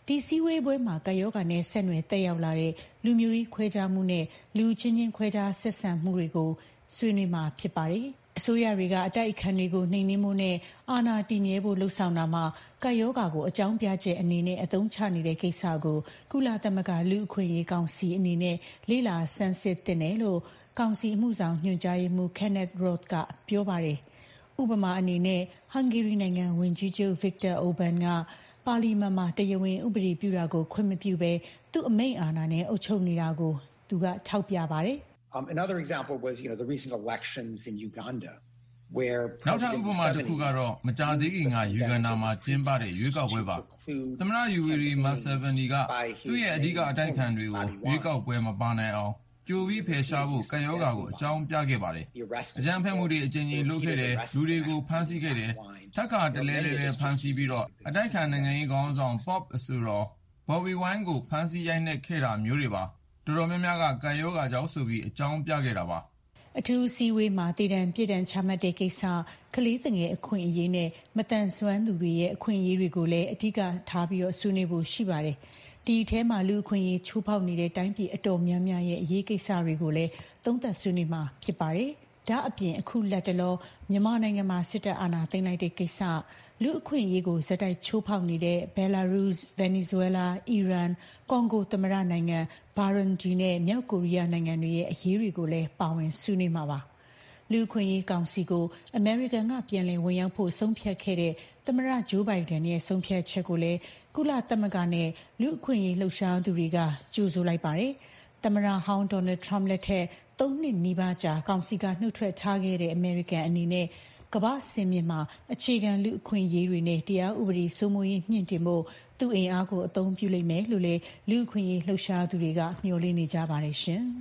ဒီစည်းဝေးပွဲမှာကယောဂနဲ့ဆက်နွယ်တက်ရောက်လာတဲ့လူမျိုးရေးခွဲခြားမှုနဲ့လူချင်းခွဲခြားဆက်ဆံမှုတွေကိုဆွေးနွေးမှာဖြစ်ပါတယ်။အစိုးရတွေကအတိုက်အခံတွေကိုနှိမ်နင်းမှုနဲ့အာဏာတည်မြဲဖို့လှုံ့ဆော်တာမှာကယောဂကိုအကြောင်းပြချက်အနေနဲ့အသုံးချနေတဲ့ကိစ္စကိုကုလသမဂ္ဂလူ့အခွင့်အရေးကောင်စီအနေနဲ့လေ့လာဆန်းစစ်သင့်တယ်လို့ကောင်စီအမှုဆောင်ညွှန်ကြားရေးမှူး Kenneth Roth ကပြောပါတယ်။ဥပမာအနေနဲ့ဟန်ဂေရီနိုင်ငံဝန်ကြီးချုပ် Viktor Orban ကပါလီမန်မှာတရားဝင်ဥပဒေပြုတာကိုခွင့်မပြုဘဲသူ့အမိန့်အာဏာနဲ့အုပ်ချုပ်နေတာကိုသူကထောက်ပြပါတယ်။ Another example was, the recent elections in Uganda, where နောက်ထပ်ဥပမာတစ်ခုကတော့မကြာသေးခင်ကယူဂန်ဒါမှာကျင်းပတဲ့ရွေးကောက်ပွဲပါ။သမ္မတယူဝီရီမတ်ဆယ်ဗန်နီကသူ့ရဲ့အဓိကအတိုက်အခံတွေကိုရွေးကောက်ပွဲမပါနိုင်အောင်ကြိုပြီးဖယ်ရှားဖို့ကပ်ရောဂါကိုအကြောင်းပြခဲ့ပါတယ်။အကြမ်းဖက်မှုတွေအကြိမ်ကြိမ်လုပ်ခဲ့တယ်လူတွေကိုဖမ်းဆီးခဲ့တယ်ထပ်ခါတလဲလဲဖမ်းဆီးပြီးတော့အတိုက်ခံနိုင်ငံရေးခေါင်းဆောင် Pop အဆိုတော် Bobby Wine ကိုဖမ်းဆီးရိုက်နှက်ခဲ့တာမျိုးတွေပါတော်တော်များများကကပ်ရောဂါကြောင့်ဆိုပြီးအကြောင်းပြခဲ့တာပါအထူးစည်းဝေးမှာတည်တံပြည်တံချမှတ်တဲ့ကိစ္စကလေးငယ်အခွင့်အရေးနဲ့မတန်ဆွမ်းသူတွေရဲ့အခွင့်အရေးတွေကိုလည်းအဓိကထားပြီးဆွေးနွေးဖို့ရှိပါတယ်ဒီအထဲမှာလူအခွင့်အရေးချိုးဖောက်နေတဲ့တိုင်းပြည်အတော်များများရဲ့အရေးကိစ္စတွေကိုလည်းသုံးသပ်ဆွေးနွေးမှာဖြစ်ပါတယ်ဒါအပြင်အခုလက်တလောမြန်မာနိုင်ငံမှာစစ်တပ်အာဏာသိမ်းလိုက်တဲ့ကိစ္စလူအခွင့်အရေးကိုဇက်တိုက်ချိုးဖောက်နေတဲ့ဘယ်လာရုစ်ဗင်နီဇွဲလားအီရန်ကွန်ဂိုသမ္မတနိုင်ငံဘာရွန်ဒီနဲ့မြောက်ကိုရီးယားနိုင်ငံတွေရဲ့အရေးတွေကိုလည်းပါဝင်ဆွေးနွေးမှာပါလူအခွင့်အရေးကောင်စီကိုအမေရိကန်ကပြန်လည်ဝင်ရောက်ဖို့ဆုံးဖြတ်ခဲ့တဲ့သမ္မတဂျိုးဘိုင်ဒန်ရဲ့ဆုံးဖြတ်ချက်ကိုလည်းကုလသမဂ္ဂနဲ့လူအခွင့်အရေးလှုပ်ရှားသူတွေကကြိုဆိုလိုက်ပါတယ်သမ္မတဟောင်းဒေါ်နယ်ထရမ့်လက်ထက်3နှစ်နီးပါးကြာကောင်စီကနှုတ်ထွက်ထားခဲ့တဲ့အမေရိကန်အနေနဲ့ကမ္ဘာစင်မြင့်မှာအခြေခံလူအခွင့်အရေးတွေနဲ့တရားဥပဒေစိုးမိုးရေးမြင့်တင်ဖို့သူ့အင်အားကိုအသုံးပြုလိမ့်မယ်လို့လည်းလူအခွင့်အရေးလှုပ်ရှားသူတွေကမျှော်လင့်နေကြပါတယ်ရှင်။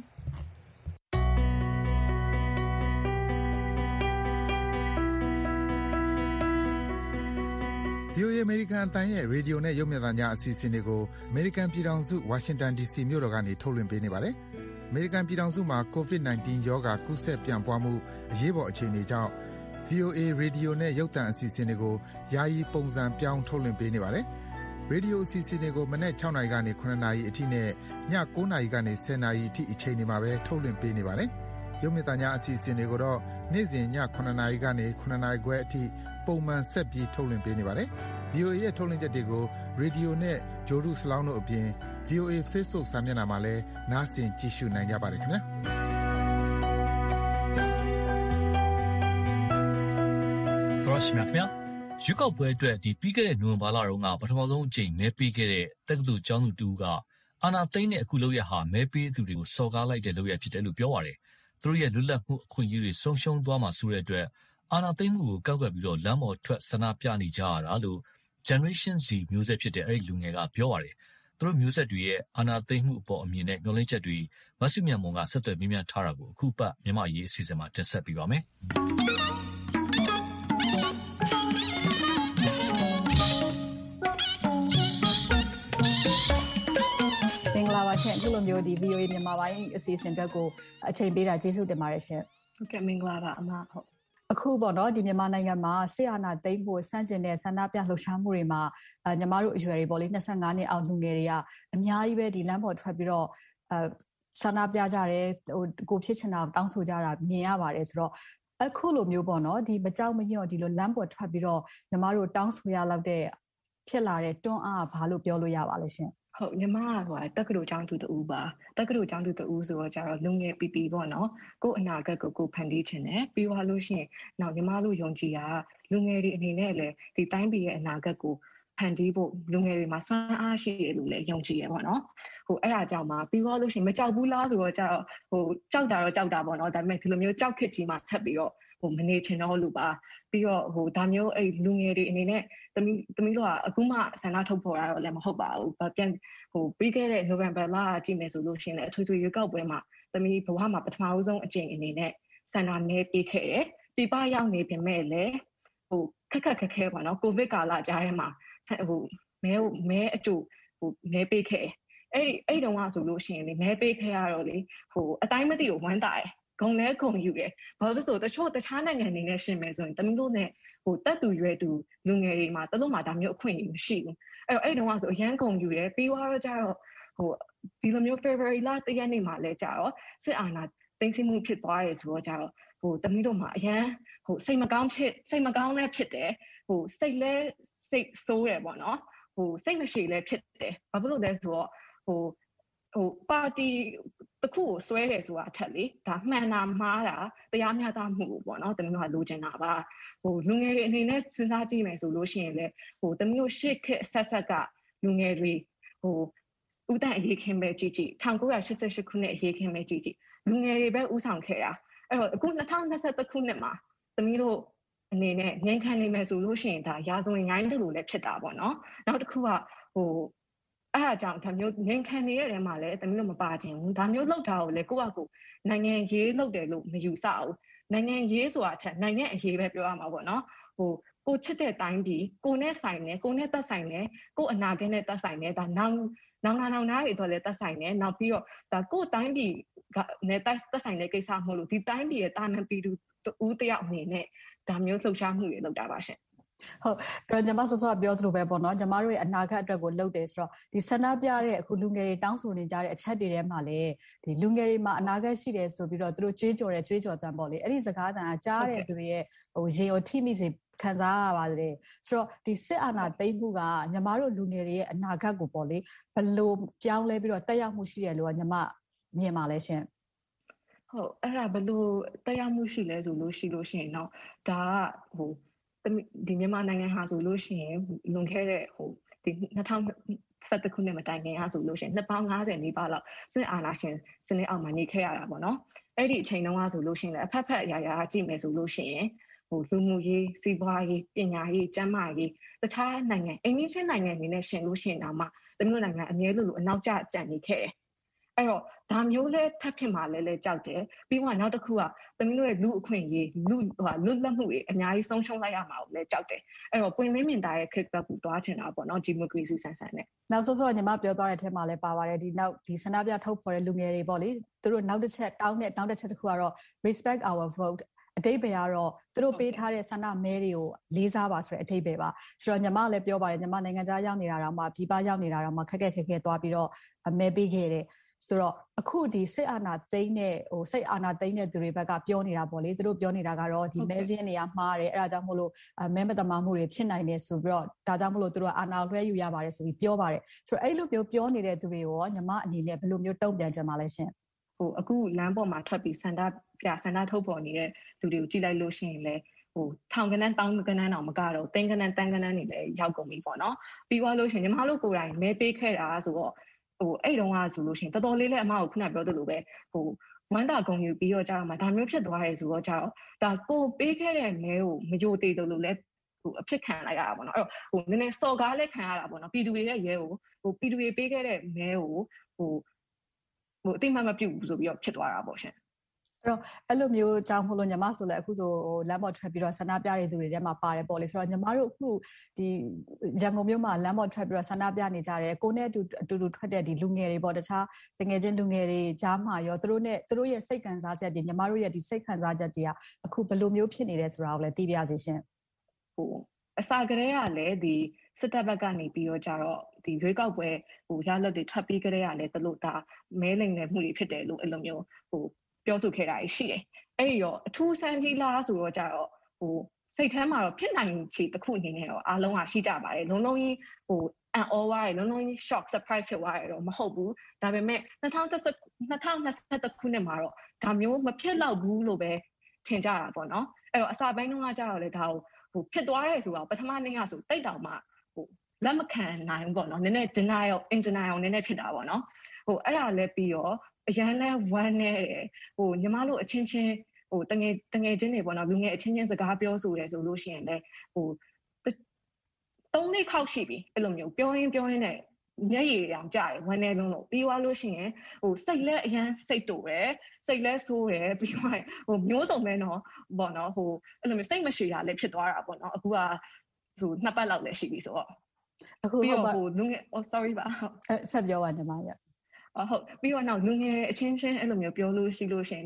VOA အမေရိကန်အသံရဲ့ရေဒီယိုနဲ့ရုပ်မြင်သံကြားအစီအစဉ်တွေကိုအမေရိကန်ပြည်ထောင်စုဝါရှင်တန် DC မြို့တော်ကနေထုတ်လွှင့်ပေးနေပါတယ်။အမေရိကန်ပြည်ထောင်စုမှာ COVID-19 ရောဂါကူးစက်ပြန့်ပွားမှုအရေးပေါ်အခြေအနေကြောင့် VOA ရေဒီယိုနဲ့ရုပ်သံအစီအစဉ်တွေကိုယာယီပုံစံပြောင်းထုတ်လွှင့်ပေးနေပါတယ်။ရေဒီယိုအစီအစဉ်တွေကိုမနက်6နာရီကနေ9နာရီအထိနဲ့ည9နာရီကနေ10နာရီအထိအချိန်တွေမှာပဲထုတ်လွှင့်ပေးနေပါတယ်။ရုပ်မြင်သံကြားအစီအစဉ်တွေကိုတော့နေ့စဉ်ည9နာရီကနေ9နာရီခွဲအထိပုံမှန်ဆက်ပြီးထုတ်လွှင့်ပေးနေပါတယ်။ VOA ရဲ့ထုတ်လွှင့်ချက်တွေကိုရေဒီယိုနဲ့ဂျိုဒုစလောင်းတို့အပြင် VOA Facebook စာမျက်နှာမှာလည်းနားဆင်ကြည့်ရှုနိုင်ကြပါတယ်ခင်ဗျာ။သောရှိမြခင်ဗျာရွေးကောက်ပွဲအတွက်ပြီးခဲ့တဲ့နိုဝင်ဘာလတုန်းကပထမဆုံးအကြိမ်မဲပေးခဲ့တဲ့တက္ကသိုလ်ကျောင်းသူတူကအာဏာသိမ်းတဲ့အခုလုပ်ရဟာမဲပေးသူတွေကိုစော်ကားလိုက်တဲ့လုပ်ရဖြစ်တယ်လို့ပြောပါတယ်။သူတို့ရဲ့လွတ်လပ်မှုအခွင့်အရေးတွေဆုံးရှုံးသွားမှာဆိုတဲ့အတွက်အာဏာသိမ်းမှုကိုကောက်ကွယ်ပြီးလမ်းပေါ်ထွက်ဆန္ဒပြနေကြရတာလို့ Generation Z မျိုးဆက်ဖြစ်တဲ့အဲ့ဒီလူငယ်ကပြောပါတယ်။သူတို့မျိုးဆက်တွေရဲ့အာဏာသိမ်းမှုအပေါ်အမြင်နဲ့မျှော်လင့်ချက်တွေမဆုမြတ်မွန်ကဆက်သွယ်မေးမြန်းထားတာကိုအခုပတ်မြန်မာရေးအစီအစဉ်မှာတင်ဆက်ပေးပါမယ်။မင်္ဂလာပါရှင်အခုလိုမျိုးဒီ VOA မြန်မာပိုင်းအစီအစဉ်အတွက်ကိုအချိန်ပေးတာကျေးဇူးတင်ပါတယ်ရှင်ဟုတ်ကဲ့မင်္ဂလာပါအမဟုတ်အခုပေါ့နော်ဒီမြန်မာနိုင်ငံမှာဆေးအာဏာသိမ်းဖို့စန့်ကျင်တဲ့ဆန္ဒပြလှုပ်ရှားမှုတွေမှာညီမတို့အရွယ်တွေပေါ့လေ25နှစ်အောက်လူငယ်တွေကအများကြီးပဲဒီလမ်းပေါ်ထွက်ပြီးတော့ဆန္ဒပြကြတယ်ကိုဖြစ်ချင်တာတောင်းဆိုကြတာမြင်ရပါတယ်ဆိုတော့အခုလိုမျိုးပေါ့နော်ဒီမကြောက်မရွံ့ဒီလိုလမ်းပေါ်ထွက်ပြီးတော့ညီမတို့တောင်းဆိုရလောက်တဲ့ဖြစ်လာတဲ့တွန်းအားဘာလို့ပြောလို့ရပါလဲရှင်ဟုတ်ညီမကတက္ကသိုလ်ကျောင်းသူတူပါတက္ကသိုလ်ကျောင်းသူတူဆိုတော့ကျတော့လူငယ်ပီပီပေါ့နော်ကို့အနာဂတ်ကိုဖန်တီးခြင်းနဲ့ပြီးသွားလို့ရှိရင်နောက်ညီမတို့ယုံကြည်တာလူငယ်တွေအနေနဲ့လည်းဒီတိုင်းပြည်ရဲ့အနာဂတ်ကိုဖန်တီးဖို့လူငယ်တွေမှာစွမ်းအားရှိတယ်လို့လည်းယုံကြည်ရပေါ့နော်အဲ့ဒါကြောင့်မှပြီးသွားလို့ရှိရင်မကြောက်ဘူးလားဆိုတော့ကျတော့ကြောက်တာတော့ကြောက်တာပေါ့နော်ဒါပေမဲ့ဒီလိုမျိုးကြောက်ခစ်ကြီးမှထပ်ပြီးတော့မနေချင်တော့လို့ပါပြီးတော့ဒါမျိုးအဲ့လူငယ်တွေအနေနဲ့သမီးတို့ကအခုမှဆန္ဒထုတ်ဖော်တာတော့လည်းမဟုတ်ပါဘူးပြန်ပြီးခဲ့တဲ့ November လကြည့်မယ်ဆိုလို့ရှိရင်လည်းအထွေထွေရွေးကောက်ပွဲမှာသမီးဘဝမှာပထမဆုံးအကြိမ်အနေနဲ့ဆန္ဒမဲပေးခဲ့တယ်ပြပရောက်နေပြင်မဲ့လည်းခက်ခဲပေါ့နော်ကိုဗစ်ကာလကြားထဲမှာမဲအတူမဲပေးခဲ့အဲ့တုန်းကဆိုလို့ရှိရင်လေမဲပေးခဲ့ရတော့လေအတိုင်းမသိကိုဝမ်းတာတယ်ဂုံလဲဂုံယူတယ်ဘာလို့ဆိုတချို့တခြားနိုင်ငံတွေနဲ့ရှင်မယ်ဆိုရင်တမီးတို့နဲ့တက်သူရွယ်သူလူငယ်တွေမှာတလို့မှာဒါမျိုးအခွင့်အရေးမရှိဘူးအဲ့တော့ဆိုအရန်ဂုံယူတယ်ပြီးတော့ကျတော့ဒီလိုမျိုး February လ1ရက်နေ့မှာလဲကြတော့စစ်အာဏာသိမ်းဆည်းမှုဖြစ်သွားရဲဆိုတော့ကြတော့တမီးတို့မှာအရန်စိတ်မကောင်းလည်းဖြစ်တယ်စိတ်လဲစိတ်ဆိုးတယ်ပေါ့နော်စိတ်မရှိလည်းဖြစ်တယ်ဘာဖြစ်လို့လဲဆိုတော့ပါတီတစ်ခုကိုဆွဲတယ်ဆိုတာအထက်လေဒါမှန်တာမှားတာတရားမျှတမှုပေါ့နော်တမီးတို့ကလိုချင်တာပါလူငယ်တွေအနေနဲ့စဉ်းစားကြည့်မယ်ဆိုလို့ရှိရင်လေတမီးတို့ရှစ်ခေတ်ဆက်ဆက်ကလူငယ်တွေဦးတန်းအရေးခင်းပဲကြည့်1988ခုနှစ်အရေးခင်းပဲကြည့်လူငယ်တွေပဲဥဆောင်ခဲ့တာအဲ့တော့အခု2021ခုနှစ်မှာတမီးတို့အနေနဲ့ငင်းခံနေမယ်ဆိုလို့ရှိရင်ဒါရာဇဝင်ရိုင်းတယ်လို့လည်းဖြစ်တာပေါ့နော်နောက်တစ်ခုကအဲ့အကြောင်းဒါမျိုးငင်းခံနေရတဲ့မှာလည်းတမီးတို့မပါခြင်းဘူးဒါမျိုးလောက်တာကိုလည်းကိုယ့်အကူနိုင်ငံရေးလောက်တယ်လို့မယူဆဘူးနိုင်ငံရေးဆိုတာအထက်နိုင်ငံအရေးပဲပြောရမှာပေါ့နော်ကိုချစ်တဲ့တိုင်းပြည်ကိုနဲ့ဆိုင်တယ်ကိုနဲ့သက်ဆိုင်တယ်ကိုအနာဂတ်နဲ့သက်ဆိုင်တယ်ဒါနောင်နားတွေတော့လည်းသက်ဆိုင်တယ်နောက်ပြီးတော့ဒါကိုတိုင်းပြည်ကနဲ့သက်ဆိုင်တဲ့ကိစ္စမဟုတ်လို့ဒီတိုင်းပြည်ရဲ့တာမန်ပြည်သူဦးတယောက်အနေနဲ့ဒါမျိုးလှုပ်ရှားမှုတွေလုပ်တာပါရှင်ဟုတ်တော့ညီမစောစောပြောသလိုပဲပေါ့နော်ညီမတို့ရဲ့အနာဂတ်အတွက်ကိုလုပ်တယ်ဆိုတော့ဒီဆန္ဒပြတဲ့အခုလူငယ်တွေတောင်းဆိုနေကြတဲ့အချက်တွေထဲမှာလည်းဒီလူငယ်တွေမှာအနာဂတ်ရှိတယ်ဆိုပြီးတော့သူတို့ကြွေးကြော်တမ်းပေါ့လေအဲ့ဒီစကားတန်ကကြားတဲ့သူတွေရဲ့ရေကိုထိမိစေခံစားရပါတယ်ဆိုတော့ဒီစစ်အာဏာသိမ်းမှုကညီမတို့လူငယ်တွေရဲ့အနာဂတ်ကိုပေါ့လေဘယ်လိုပြောင်းလဲပြီးတော့တက်ရောက်မှုရှိတယ်လို့ညီမမြင်ပါလဲရှင်ဟုတ်အဲ့ဒါဘယ်လိုတက်ရောက်မှုရှိလဲဆိုလို့ရှိရင်တော့ဒါကဒီမြန်မာနိုင်ငံဟာဆိုလို့ရှိရင်လွန်ခဲ့တဲ့ဒီ2021ခုနှစ်မတိုင်ခင်ဟာဆိုလို့ရှိရင်နှစ်ပေါင်း90နီးပါးလောက်စစ်အာဏာရှင်စနစ်အောက်မှာနေခဲ့ရတာပေါ့နော်အဲ့ဒီအချိန်တုန်းကဆိုလို့ရှိရင်လည်းအဖက်အရာရာကြည့်မယ်ဆိုလို့ရှိရင်လူမှုရေးစီးပွားရေးပညာရေးကျန်းမာရေးတခြားနိုင်ငံအိမ်နီးချင်းနိုင်ငံတွေနဲ့ရှင်လို့ရှိရင်တော့မှတမီးတို့နိုင်ငံအများလို့အနောက်ကျကြံနေခဲ့တယ်အဲ့တော့ဒါမျိုးလဲထပ်ဖြစ်မှာလဲကြောက်တယ်ပြီးတော့နောက်တစ်ခုကတမီးတို့ရဲ့လူအခွင့်အရေးလွတ်လပ်မှုတွေအများကြီးဆုံးရှုံးလိုက်ရမှာကိုလဲကြောက်တယ်အဲ့တော့ပွင့်လင်းမြင်သာရဲ့ခေတ်ဘက်ကိုသွားချင်တာပေါ့နော်ဒီမိုကရေစီဆန်ဆန်နဲ့နောက်စောညီမပြောသွားတဲ့အထက်မှာလဲပါပါတယ်ဒီဆန္ဒပြထုတ်ဖော်တဲ့လူငယ်တွေပေါ့လေသူတို့နောက်တစ်ချက်တောင်းတဲ့နောက်တစ်ချက်တစ်ခုကတော့ respect our vote အတိတ်ပဲကတော့သူတို့ပေးထားတဲ့ဆန္ဒမဲတွေကိုလေးစားပါဆိုတဲ့အတိတ်ပဲပါဆိုတော့ညီမလည်းပြောပါတယ်ညီမနိုင်ငံခြားရောက်နေတာတော့မှပြည်ပရောက်နေတာတော့မှခက်ခဲသွားပြီးတော့မဲပေးခဲ့တယ်ဆိုတော့အခုဒီစစ်အာဏာသိမ်းတဲ့သူတွေဘက်ကပြောနေတာပေါ့လေသူတို့ပြောနေတာကတော့ဒီမဲစင်းတွေကမှားတယ်အဲ့ဒါကြောင့်မို့လို့မဲမတမာမှုတွေဖြစ်နိုင်တယ်ဆိုပြီးတော့ဒါကြောင့်မို့လို့သူတို့ကအာဏာလွှဲယူရပါတယ်ဆိုပြီးပြောပါတယ်ဆိုတော့အဲ့လိုမျိုးပြောနေတဲ့သူတွေရောညီမအနေနဲ့ဘယ်လိုမျိုးတုံ့ပြန်ကြမှာလဲရှင်အခုလမ်းပေါ်မှာထွက်ပြီးဆန္ဒထုတ်ဖော်နေတဲ့လူတွေကိုကြည့်လိုက်လို့ရှိရင်လည်းထောင်ကနန်းတောင်းကနန်းတော့မကတော့တင်းကနန်းတန်းကနန်းတွေလည်းရောက်ကုန်ပြီပေါ့နော်ပြီးသွားလို့ရှိရင်ညီမတို့ကိုယ်တိုင်မဲပေးခဲ့တာဆိုတော့အဲ့တုန်းကဆိုလို့ရှိရင်တော်တော်လေးလည်းအမကိုခုနပြောသလိုပဲဝမ်းသာဂုဏ်ယူပြီးတော့ကြာမှာဒါမျိုးဖြစ်သွားရဲဆိုတော့ကြာတော့ဒါကိုပေးခဲ့တဲ့မဲကိုမယိုသေးတယ်လို့လည်းအဖြစ်ခံလိုက်ရတာပေါ့နော်အဲ့တော့နည်းနည်းစော်ကားလည်းခံရတာပေါ့နော်ပြည်သူတွေရဲ့ရဲကိုပြည်သူတွေပေးခဲ့တဲ့မဲကိုအတိမမပြုတ်ဘူးဆိုပြီးတော့ဖြစ်သွားတာပေါ့ရှင်အဲ့လိုမျိုးကြောင့်မလို့ညီမဆိုလည်းအခုဆိုလမ်းပေါ်ထွက်ပြီးတော့ဆန္ဒပြတဲ့သူတွေထဲမှာပါတယ်ပေါ့လေဆိုတော့ညီမတို့အခုဒီရန်ကုန်မြို့မှာလမ်းပေါ်ထွက်ပြီးတော့ဆန္ဒပြနေကြတယ်ကိုနဲ့အတူထွက်တဲ့ဒီလူငယ်တွေပေါ့တခြားတငယ်ချင်းလူငယ်တွေကြားမှာရောသူတို့ရဲ့စိတ်ခံစားချက်တွေညီမတို့ရဲ့ဒီစိတ်ခံစားချက်တွေကအခုဘယ်လိုမျိုးဖြစ်နေလဲဆိုတာကိုလည်းသိပြစေရှင်အစာကလေးကလည်းဒီစစ်တပ်ဘက်ကနေပြီးတော့ကြတော့ဒီရွေးကောက်ပွဲရလဒ်တွေထွက်ပြီးကြတဲ့ကလည်းတလို့ဒါမဲလိမ်နေမှုတွေဖြစ်တယ်လို့အဲ့လိုမျိုးပြောဆိုခဲ့တာရှိတယ်အဲ့ဒီတော့အထူးစမ်းကြီးလားဆိုတော့ကြတော့စိတ်ထဲမှာတော့ဖြစ်နိုင်ချေတစ်ခုအနေနဲ့တော့အားလုံးကရှိကြပါတယ်လုံးလုံးကြီးအန်အော်ဝါးရလုံးလုံးကြီး shock surprise ဖြစ်သွားရတော့မဟုတ်ဘူးဒါပေမဲ့2021ခုနှစ်မှာတော့ဒါမျိုးမဖြစ်တော့ဘူးလို့ပဲထင်ကြတာပေါ့နော်အဲ့တော့အစာပိုင်းတုန်းကကြတော့လေဒါကိုဖြစ်သွားရဲဆိုတော့ပထမနေ့ကဆိုတိတ်တောင်မှလက်မခံနိုင်ဘူးပေါ့နော်နည်းနည်း denial နည်းနည်းဖြစ်တာပေါ့နော်အဲ့ဒါလည်းပြီးတော့အရန်လဲဝမ်းနေတယ်ညီမတို့အချင်းချင်းတငယ်ချင်းတွေပေါ့နော်လူငယ်အချင်းချင်းစကားပြောဆိုရဲဆိုလို့ရှိရင်လည်း3 နှစ်ခောက်ရှိပြီအဲ့လိုမျိုးပြောရင်းနဲ့မျက်ရည်တောင်ကျတယ်ဝမ်းနေလုံးလို့ပြီးသွားလို့ရှိရင်စိတ်လဲအရန်စိတ်တူတယ်စိတ်လဲဆိုးတယ်ပြီးတော့မျိုးစုံပဲနော်ပေါ့နော်အဲ့လိုမျိုးစိတ်မရှိတာလည်းဖြစ်သွားတာပေါ့နော်အခုကဆို2 ပတ်လောက်လည်းရှိပြီဆိုတော့အခုပြီးတော့လူငယ်sorry ပါဆက်ပြောပါညီမရဟုတ်ပြီးတော့နောက်လူငယ်အချင်းချင်းအဲ့လိုမျိုးပြောလို့ရှိလို့ရှင်ဒါ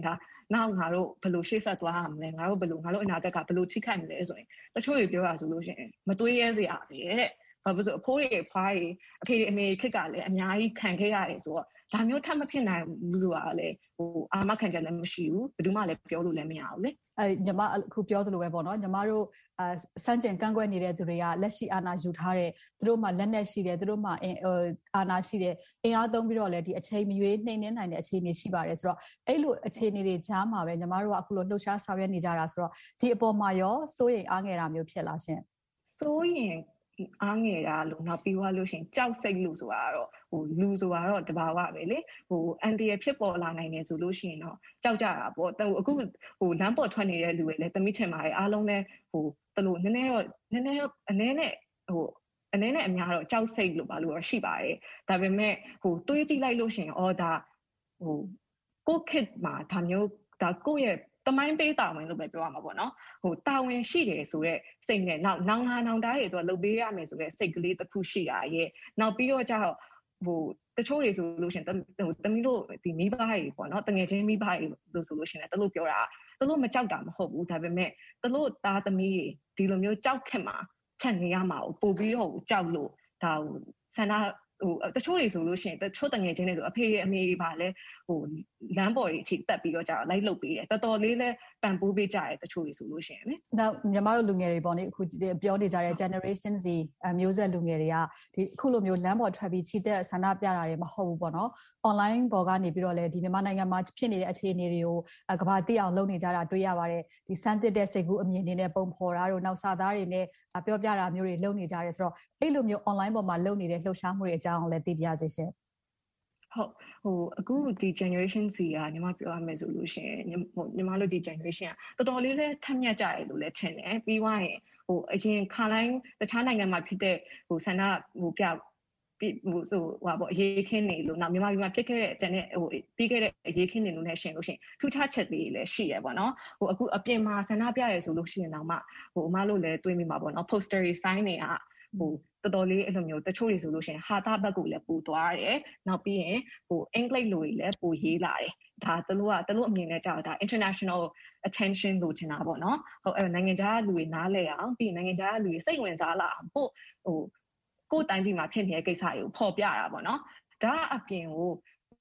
နောက်ငါတို့ဘယ်လိုရှေ့ဆက်သွားရမလဲငါတို့အနာဂတ်ကဘယ်လိုထိခိုက်မလဲဆိုရင်တချို့တွေပြောရဆိုလို့ရှိရင်မတွေးရဲစရာပဲတဲ့ဘာလို့ဆိုအဖိုးတွေဖွားတွေအဖေတွေအမေခက်ကလည်းအများကြီးခံခဲ့ရတယ်ဆိုတော့ဒါမျိုးထပ်မဖြစ်နိုင်ဘူးဆိုတာလည်းအာမခံချက်လည်းမရှိဘူးဘယ်သူမှလည်းပြောလို့လည်းမရဘူးလေညီမအခုပြောသလိုပဲပေါ့နော်ညီမတို့စမ်းကျင်ကန့်ကွက်နေတဲ့သူတွေကလက်ရှိအာဏာယူထားတဲ့သူတို့မှလက်နက်ရှိတယ်သူတို့မှအာဏာရှိတယ်အင်အားသုံးပြီးတော့လည်းဒီအချိန်မရွေးနှိမ်နှင်းနိုင်တဲ့အခြေအနေရှိပါတယ်ဆိုတော့အဲ့လိုအခြေအနေတွေကြားမှာပဲညီမတို့ကအခုလိုလှုပ်ရှားဆောင်ရွက်နေကြတာဆိုတော့ဒီအပေါ်မှာရောစိုးရိမ်အားငယ်တာမျိုးဖြစ်လားရှင်စိုးရိမ်အားငယ်တာလို့နောက်ပြီးသွားလို့ရှိရင်ကြောက်စိတ်လို့ဆိုတာတော့လူဆိုတာတော့တဘာဝပဲလေအန်တီရဖြစ်ပေါ်လာနိုင်တယ်ဆိုလို့ရှိရင်တော့ကြောက်ကြတာပေါ့အခုလမ်းပေါ်ထွက်နေတဲ့လူတွေလည်းတမိထင်ပါတယ်အားလုံးလည်းတလို့နည်းနည်းအနည်းနဲ့အများတော့ကြောက်စိတ်လို့ပါလို့ရှိပါတယ်ဒါပေမဲ့တွေးကြည့်လိုက်လို့ရှိရင်ဒါကိုယ့်ခစ်မှာဒါမျိုးဒါကိုယ့်ရဲ့တမိုင်းပေးတာဝင်လို့ပဲပြောရမှာပေါ့နော်တာဝန်ရှိတယ်ဆိုတော့စိတ်နဲ့နောင်တားတွေတော့လုပ်ပေးရမယ်ဆိုတော့စိတ်ကလေးတစ်ခုရှိတာရဲ့နောက်ပြီးတော့ကျတော့တချို့တွေဆိုလို့ရှိရင်တမီးတို့ဒီမိဘတွေပေါ့နော်တငယ်ချင်းမိဘတွေလို့ဆိုလို့ရှိရင်တလို့ပြောတာတလို့မကြောက်တာမဟုတ်ဘူးဒါပေမဲ့တလို့သားသမီးတွေဒီလိုမျိုးကြောက်ခက်မှာချက်နေရမှာပို့ပြီးတော့ကြောက်လို့ဒါဆန္ဒတချို့တွေဆိုလို့ရှိရင်တချို့တငယ်ချင်းတွေဆိုအဖေအမေပါလဲလမ်းပေါ်တွေအထိတက်ပြီးတော့ကြာလိုက်လုပ်ပေးတယ်တော်တော်လေးလဲပံပိုးပေးကြတယ်တချို့တွေဆိုလို့ရှိရင်လေနောက်ညီမတို့လူငယ်တွေပေါ့လေအခုပြောနေကြတဲ့ generation Z မျိုးဆက်လူငယ်တွေကဒီအခုလိုမျိုးလမ်းပေါ်ထွက်ပြီးခြိတက်ဆန္ဒပြတာတွေမဟုတ်ဘူးပေါ့နော် online ပေါ်ကနေပြီးတော့လဲဒီမြန်မာနိုင်ငံမှာဖြစ်နေတဲ့အခြေအနေတွေကိုကမ္ဘာသိအောင်လုပ်နေကြတာတွေ့ရပါတယ်ဒီစမ်းသစ်တဲ့စိတ်ကူးအမြင်တွေနဲ့ပုံဖော်တာတို့နောက်စာသားတွေနဲ့ပြောပြတာမျိုးတွေလုပ်နေကြတယ်ဆိုတော့အဲ့လိုမျိုး online ပေါ်မှာလုပ်နေတဲ့လှုပ်ရှားမှုတွေအကြောင်းလည်းသိပြရစေရှင်ဟုတ်အခုဒီ generation Z ကညီမပြောရမယ်ဆိုလို့ရှိရင်ညီမတို့ဒီ generation ကတော်တော်လေးလဲထက်မြက်ကြတယ်လို့လည်းထင်တယ်ပြီးွားရင်အရင်ခါတိုင်းတခြားနိုင်ငံမှာဖြစ်တဲ့ဆန္ဒပြအရေးခင်းနေလို့နောက်မြန်မာပြည်မှာဖြစ်ခဲ့တဲ့ပြီးခဲ့တဲ့အရေးခင်းနေလို့လည်းရှင်လို့ရှင်ထူးခြားချက်လေးလည်းရှိရပေါ့နော်အခုအပြင်မှာဆန္ဒပြရဲဆိုလို့ရှိရင်တော့မှအမလို့လည်းတွေးမိမှာပေါ့နော် poster sign တွေကတော်တော်လေးအဲ့လိုမျိုးတချို့တွေဆိုလို့ရှိရင်ဟာတာဘက်ကိုလည်းပို့သွားတယ်နောက်ပြီးရင်အင်္ဂလိပ်လိုတွေလည်းပို့ရေးလာတယ်ဒါတလို့အမြင်နဲ့ကြာတာ international attention လို့ထင်တာပေါ့နော်အဲ့နိုင်ငံခြားလူတွေနားလဲအောင်ပြီးနိုင်ငံခြားလူတွေစိတ်ဝင်စားလာအောင်ကိုယ်တိုင်းပြည်မှာဖြစ်နေတဲ့ကိစ္စတွေကိုဖော်ပြတာပေါ့နော်ဒါအပြင်ကို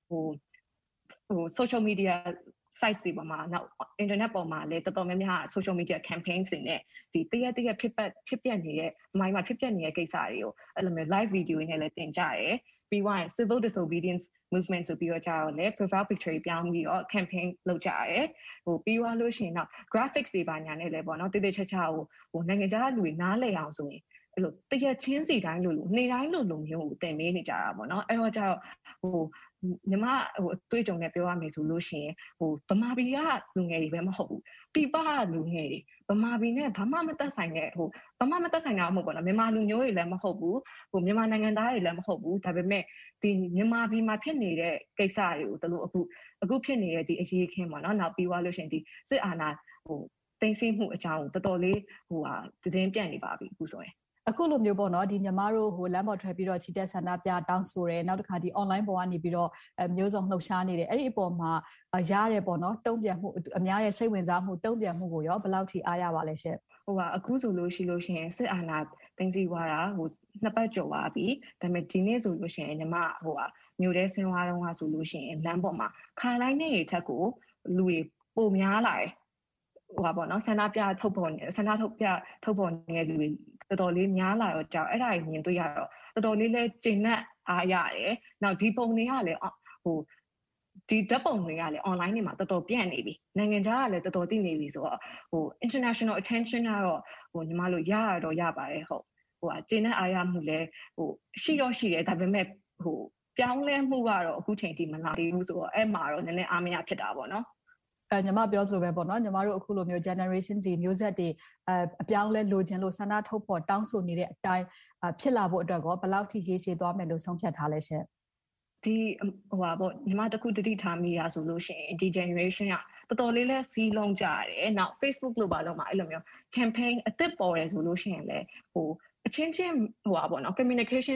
social media sites တွေပေါ်မှာနောက် internet ပေါ်မှာလည်းတော်တော်များများ social media campaigns တွေနဲ့ဒီတရက်ဖြစ်ပြနေတဲ့မိုင်းမှာဖြစ်ပြနေတဲ့ကိစ္စတွေကိုအဲ့လိုမျိုး live video နဲ့လည်းတင်ကြရဲပြီးွားရင် civil disobedience movement ဆိုပြီးတော့ကြာတော့လေ profile picture ပြောင်းပြီးတော့ campaign လုပ်ကြရဲပြီးွားလို့ရှိရင်တော့ graphics တွေပါညာနဲ့လည်းပေါ့နော်တိတိကျကျနိုင်ငံခြားလူတွေနားလည်အောင်ဆိုရင်အဲ့လိုတရက်ချင်းစီတိုင်းလို့နေတိုင်းလို့မျိုးကိုတင်ပေးနေကြတာပေါ့နော်အဲ့တော့ကျတော့ညီမအတွေ့အကြုံနဲ့ပြောရမယ်ဆိုလို့ရှိရင်ဗမာပြည်ကလူငယ်တွေပဲမဟုတ်ဘူးပြည်ပကလူငယ်တွေဗမာပြည်နဲ့ဘာမှမသက်ဆိုင်တဲ့ဘာမှမသက်ဆိုင်တာမဟုတ်ပေါ့နော်မြန်မာလူမျိုးတွေလည်းမဟုတ်ဘူးမြန်မာနိုင်ငံသားတွေလည်းမဟုတ်ဘူးဒါပေမဲ့ဒီမြန်မာပြည်မှာဖြစ်နေတဲ့ကိစ္စတွေကိုတို့အခုဖြစ်နေတဲ့ဒီအရေးခင်းပေါ့နော်နောက်ပြီးွားလို့ရှိရင်ဒီစစ်အာဏာတင်စီမှုအကြောင်းကိုတော်တော်လေးသတင်းပြန့်နေပါပြီအခုဆိုရင်အခုလိုမျိုးပေါ့နော်ဒီညီမတို့လမ်းပေါ်ထွက်ပြီးတော့ခြိတက်ဆန္ဒပြတောင်းဆိုတယ်နောက်တစ်ခါဒီ online ပေါ်ကနေပြီးတော့မျိုးစုံလှုပ်ရှားနေတယ်အဲ့ဒီအပေါ်မှာရရတယ်ပေါ့နော်တုံ့ပြန်မှုအများရဲ့စိတ်ဝင်စားမှုတုံ့ပြန်မှုကိုရောဘယ်လောက်ထိအားရပါလဲရှင်အခုဆိုလို့ရှိရင်စစ်အာဏာသိမ်းဆီးသွားတာနှစ်ပတ်ကျော်ပါပြီဒါပေမဲ့ဒီနေ့ဆိုလို့ရှိရင်ညီမမြို့ထဲဆင်းသွားတော့ဆိုလို့ရှိရင်လမ်းပေါ်မှာခါတိုင်းနေ့ထက်ကိုလူတွေပိုများလာတယ်ပေါ့နော်ဆန္ဒပြထုတ်ပေါ်နေတဲ့လူတွေတော်တော်လေးများလာတော့ကြောက်အဲ့ဒါကြီးမြင်တွေ့ရတော့တော်တော်လေးလဲကျဉ်နဲ့အားရတယ်နောက်ဒီပုံတွေကလည်းဒီဓာတ်ပုံတွေကလည်း online တွေမှာတော်တော်ပြန့်နေပြီနိုင်ငံခြားကလည်းတော်တော်သိနေပြီဆိုတော့international attention ကတော့ညီမတို့ရပါတယ်ဟုတ်ကျဉ်နဲ့အားရမှုလည်းရှိတယ်ဒါပေမဲ့ပြောင်းလဲမှုကတော့အခုချိန်ထိမလာသေးဘူးဆိုတော့အဲ့မှာတော့နည်းနည်းအားမရဖြစ်တာပေါ့နော်ညီမပြောသလိုပဲပေါ့နော်ညီမတို့အခုလိုမျိုး generation Z မျိုးဆက်တွေအပြောင်းလဲလိုချင်လို့ဆန္ဒထုတ်ဖို့တောင်းဆိုနေတဲ့အတိုင်းဖြစ်လာဖို့အတွက်ကောဘယ်လောက်ထိရေးရှည်သွားမယ်လို့ဆုံးဖြတ်ထားလဲရှင်ဒီပေါ့ညီမတခုတတိထားမိရဆိုလို့ရှိရင်ဒီ generation ကတော်တော်လေးလဲစီးလုံးကြရတယ်နောက် Facebook လို့ပါလို့မှာအဲ့လိုမျိုး campaign အသစ်ပေါ်တယ်ဆိုလို့ရှိရင်လဲအချင်းချင်းပေါ့နော် communication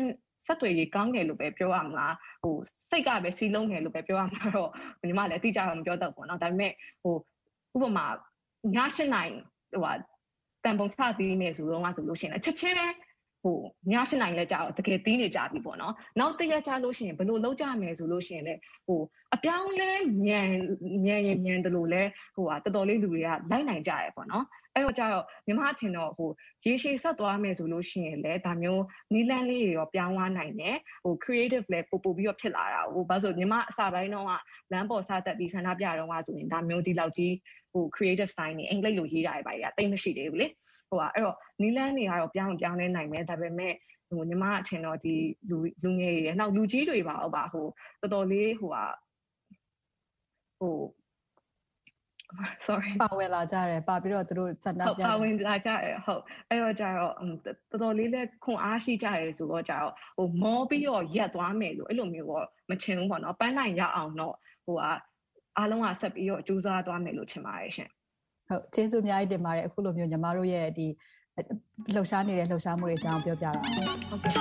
ဆက်သွယ်ရေးကောင်းတယ်လို့ပဲပြောရမလားစိတ်ကပဲစီးလုံးတယ်လို့ပဲပြောရမှာတော့ညီမလည်းအတိအကျတော့မပြောတော့ဘူးเนาะဒါပေမဲ့ဥပမာည8နိုင်တန်ပုံစပြီးနေဆိုတော့ဆိုလို့ရှိရင်ချက်ချင်းပဲည8နိုင်လဲကြာတော့တကယ်တီးနေကြပြီပေါ့နော်နောက်တစ်ရက်ကြာလို့ရှိရင်ဘယ်လိုလုပ်ကြမယ်ဆိုလို့ရှိရင်လည်းအပြောင်းလဲမြန်တယ်လို့လဲတော်တော်လေးလူတွေကလိုက်နိုင်ကြရပေါ့နော်အဲ့တော့ကြာတော့ညီမအထင်တော့ရေရှည်ဆက်သွားမယ်ဆိုလို့ရှိရင်လည်းဒါမျိုးနီးလန်းလေးတွေရောပြောင်းသွားနိုင်တယ်creative လည်းပို့ပြီးတော့ဖြစ်လာတာဘာလို့ဆိုညီမအစပိုင်းတော့လမ်းပေါ်စတက်ပြီးဆန္ဒပြတော့ဆိုရင်ဒါမျိုးဒီလောက်ကြီးcreative sign တွေအင်္ဂလိပ်လိုရေးတာတွေပါတိတ်မရှိသေးဘူးလေအဲ့တော့နီးလန်းတွေကတော့ပြောင်းလဲနိုင်မယ်ဒါပေမဲ့ညီမအထင်တော့ဒီလူငယ်တွေနောက်လူကြီးတွေပါတော်တော်လေးsorry ပါဝင်လာကြတယ်ပါပြီးတော့သူတို့စန္ဒပြပါဝင်လာကြတယ်ဟုတ်အဲ့တော့ကျတော့တော်တော်လေးလဲခွန်အားရှိကြတယ်ဆိုတော့ကျတော့မောပြီးတော့ရက်သွားမယ်လို့အဲ့လိုမျိုးတော့မချင်ဘူးပေါ့နော်ပန်းနိုင်ရအောင်တော့အားလုံးကဆက်ပြီးတော့ကြိုးစားသွားမယ်လို့ထင်ပါတယ်ရှင်ဟုတ်ကျေးဇူးအများကြီးတင်ပါတယ်အခုလိုမျိုးညီမတို့ရဲ့ဒီလှုပ်ရှားနေတဲ့လှုပ်ရှားမှုတွေအကြောင်းပြောပြတာဟုတ်ကဲ့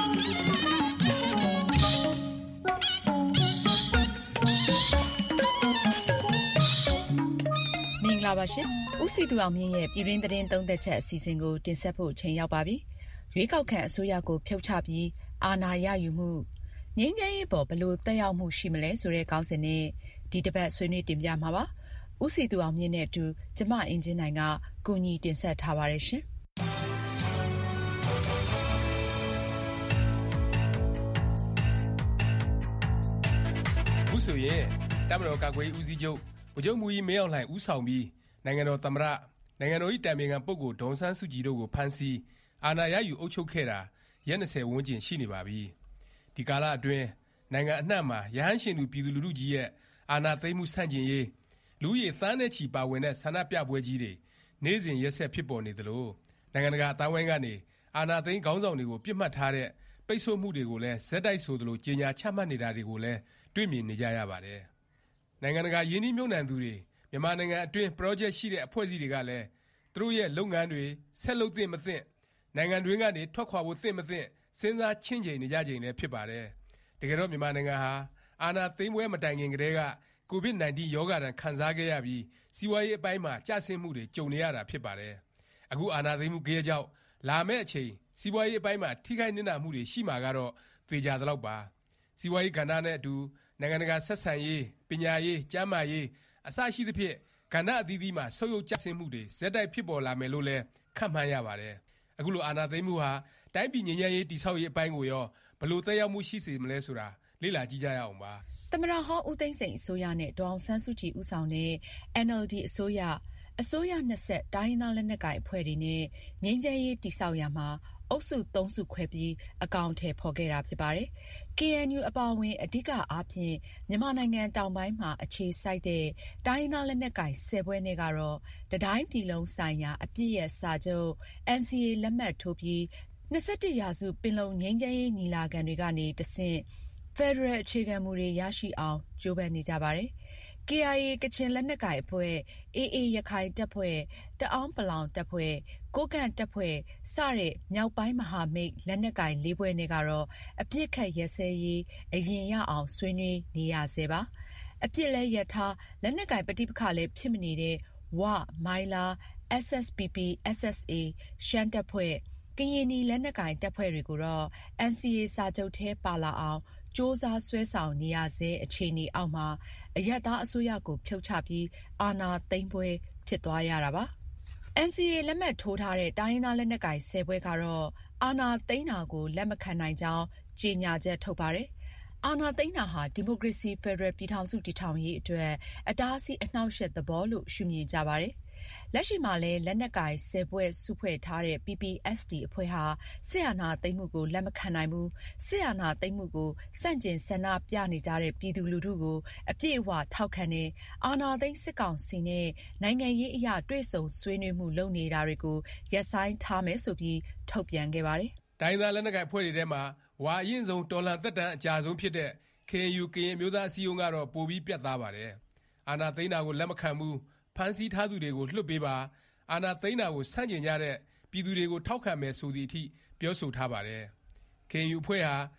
မင်္ဂလာပါရှင်ဦးစီသူအောင်မြင့်ရဲ့ပြည်တွင်းသတင်းသုံးသက်ချက်အစီအစဉ်ကိုတင်ဆက်ဖို့ချိန်ရောက်ပါပြီရွေးကောက်ခံအစိုးရကိုဖြုတ်ချပြီးအာဏာရယူမှုငြိမ်းချမ်းရေးပေါ်ဘယ်လိုသက်ရောက်မှုရှိမလဲဆိုတဲ့ခေါင်းစဉ်နဲ့ဒီတစ်ပတ်ဆွေးနွေးတင်ပြမှာပါဦးစီသူအောင်မြင့်နဲ့အတူကျမအင်ဂျင်နိုင်ကကူညီတင်ဆက်ထားပါတယ်ရှင်ခုဆိုရင်တပ်မတော်ကာကွယ်ရေးဦးစီးချုပ်ဗိုလ်ချုပ်မှူးကြီးမင်းအောင်လှိုင်ဦးဆောင်ပြီးနိုင်ငံတော်သမ္မတနိုင်ငံတော်၏တိုင်ပင်ခံပုဂ္ဂိုလ်ဒေါ်အောင်ဆန်းစုကြည်တို့ကိုဖမ်းဆီးအာဏာရယူအုပ်ချုပ်ခဲ့တာရက်20ဝန်းကျင်ရှိနေပါပြီဒီကာလအတွင်းနိုင်ငံအနှံ့မှာရဟန်းရှင်သူပြည်သူလူထုကြီးရဲ့အာဏာသိမ်းမှုဆန့်ကျင်ရေးလူဦးရေသန်းနဲ့ချီပါဝင်တဲ့ဆန္ဒပြပွဲကြီးတွေနေ့စဉ်ရက်ဆက်ဖြစ်ပေါ်နေသလိုနိုင်ငံတကာအတိုင်းအဝိုင်းကနေအာဏာသိမ်းခေါင်းဆောင်တွေကိုပြစ်မှတ်ထားတဲ့ပိတ်ဆို့မှုတွေကိုလည်းဇက်တိုက်ဆိုသလိုကြေညာချမှတ်နေတာတွေကိုလည်းတွေ့မြင်နေကြရပါတယ်နိုင်ငံတကာယင်းနှီးမြှုပ်နှံသူတွေမြန်မာနိုင်ငံအတွင်း project ရှိတဲ့အဖွဲ့အစည်းတွေကလည်းသူတို့ရဲ့လုပ်ငန်းတွေဆက်လုပ်သင့်မသင့်နိုင်ငံတွင်းကနေထွက်ခွာဖို့သင့်မသင့်စဉ်းစားချင့်ချိန်နေကြချိန်လည်းဖြစ်ပါတယ်တကယ်တော့မြန်မာနိုင်ငံဟာအာဏာသိမ်းပွဲမတိုင်ခင်ကတည်းကCOVID-19 ရောဂါဒဏ်ခံစားခဲ့ရပြီးစီးပွားရေးအပိုင်းမှာကျဆင်းမှုတွေကြုံနေရတာဖြစ်ပါတယ်အခုအာဏာသိမ်းမှုကြေးကြောင့်လာမယ့်အချိန်စီးပွားရေးအပိုင်းမှာထိခိုက်နစ်နာမှုတွေရှိမှာကတော့သေချာသလောက်ပါစီးပွားရေးကဏ္ဍနဲ့အတူနိုင်ငံတကာဆက်ဆံရေးပညာရေးကျန်းမာရေးအစရှိသဖြင့်ကဏ္ဍအသီးသီးမှာဆုတ်ယုတ်ကျဆင်းမှုတွေဇက်တိုက်ဖြစ်ပေါ်လာမယ်လို့လည်းခန့်မှန်းရပါတယ်အခုလိုအာဏာသိမ်းမှုဟာတိုင်းပြည်ငြိမ်းချမ်းရေးတည်ဆောက်ရေးအပိုင်းကိုရောဘယ်လိုသက်ရောက်မှုရှိစေမလဲဆိုတာလေ့လာကြည့်ကြရအောင်ပါသမ္မတဟောင်းဦးသိန်းစိန်အစိုးရနဲ့ဒေါ်အောင်ဆန်းစုကြည်ဦးဆောင်တဲ့ NLD အစိုးရနှစ်ဆက်တိုင်းရင်းသားလက်နက်ကိုင်အဖွဲ့တွေနဲ့ငြိမ်းချမ်းရေးတည်ဆောက်ရာမှာအုပ်စု3စုခွဲပြီးအကောင်အထည်ဖော်ခဲ့တာဖြစ်ပါတယ်။ KNU အပါအဝင်အဓိကအားဖြင့်မြန်မာနိုင်ငံတောင်ပိုင်းမှာအခြေစိုက်တဲ့တိုင်းရင်းသားလက်နက်ကိုင်10ဖွဲ့နဲ့ကတော့တတိုင်းပြည်လုံးဆိုင်ရာအပြည့်ရဲ့စာချုပ် NCA လက်မှတ်ထိုးပြီး21ရာစုပင်လုံငြိမ်းချမ်းရေးညီလာခံတွေကနေတဆင့်ဖက်ဒရယ်အခြေခံမူတွေရရှိအောင်ကြိုးပမ်းနေကြပါတယ်။ KIA ကချင်လက်နက်ကိုင်အဖွဲ့AA ရခိုင်တပ်ဖွဲ့တအောင်းပလောင်တပ်ဖွဲ့ကိုးကန့်တပ်ဖွဲ့စတဲ့မြောက်ပိုင်းမဟာမိတ်လက်နက်ကိုင်၄ဖွဲ့နဲ့ကတော့အပြစ်ခတ်ရက်စဲရေးအရင်ရအောင်ဆွေးနွေးနေရဆဲပါအပြစ်လဲရထားလက်နက်ကိုင်ပဋိပက္ခလည်းဖြစ်မနေတဲ့ဝမိုင်းလာ SSPP SSA ရှမ်းတပ်ဖွဲ့ကရင်နီလက်နက်ကိုင်တပ်ဖွဲ့တွေကိုတော့ NCA စာချုပ်ထဲပါလာအောင်စ조사ဆွဲဆောင်နေရဆဲအခြေအနေအောက်မှာအရပ်သားအစိုးရကိုဖြုတ်ချပြီးအာဏာသိမ်းပွဲဖြစ်သွားရတာပါ NCA လက်မှတ်ထိုးထားတဲ့တိုင်းရင်းသားလက်နက်ကိုင်10ဖွဲ့ကတော့အာဏာသိမ်းတာကိုလက်မခံနိုင်ကြောင်းကြေညာချက်ထုတ်ပါတယ်အာဏာသိမ်းတာဟာဒီမိုကရေစီဖက်ဒရယ်ပြည်ထောင်စုတည်ထောင်ရေးအတွက်အတားအဆီးအနှောက်အယှက်သဘောလို့ရှုမြင်ကြပါတယ်လက်ရှိမှာလည်းလက်နက်ကိုင်10ဖွဲ့စုဖွဲ့ထားတဲ့ PPST အဖွဲ့ဟာစစ်အာဏာသိမ်းမှုကိုလက်မခံနိုင်ဘူးစစ်အာဏာသိမ်းမှုကိုစန့်ကျင်ဆန္ဒပြနေကြတဲ့ပြည်သူလူထုကိုအပြည့်အဝထောက်ခံတဲ့အာဏာသိမ်းစစ်ကောင်စီနဲ့နိုင်ငံရေးအရာတွေ့ဆုံဆွေးနွေးမှုလုပ်နေတာတွေကိုရပ်ဆိုင်းထားမယ်ဆိုပြီးထုတ်ပြန်ခဲ့ပါတယ်တိုင်းသားလက်နက်ကိုင်အဖွဲ့တွေထဲမှာဝါအရင်ဆုံးတော်လှန်သက်တမ်းအကြာဆုံးဖြစ်တဲ့ KNU ကရင်မျိုးသားအစည်းအရုံးကတော့ပိုပြီးပြတ်သားပါတယ်အာဏာသိမ်းတာကိုလက်မခံဘူးဖမ်းဆီးထားသူတွေကိုလွှတ်ပေးပါအာဏာသိမ်းတာကိုဆန့်ကျင်ကြတဲ့ပြည်သူတွေကိုထောက်ခံမယ်ဆိုသည့်အထိပြောဆိုထားပါတယ်။ KNU အဖွဲ့ဟာ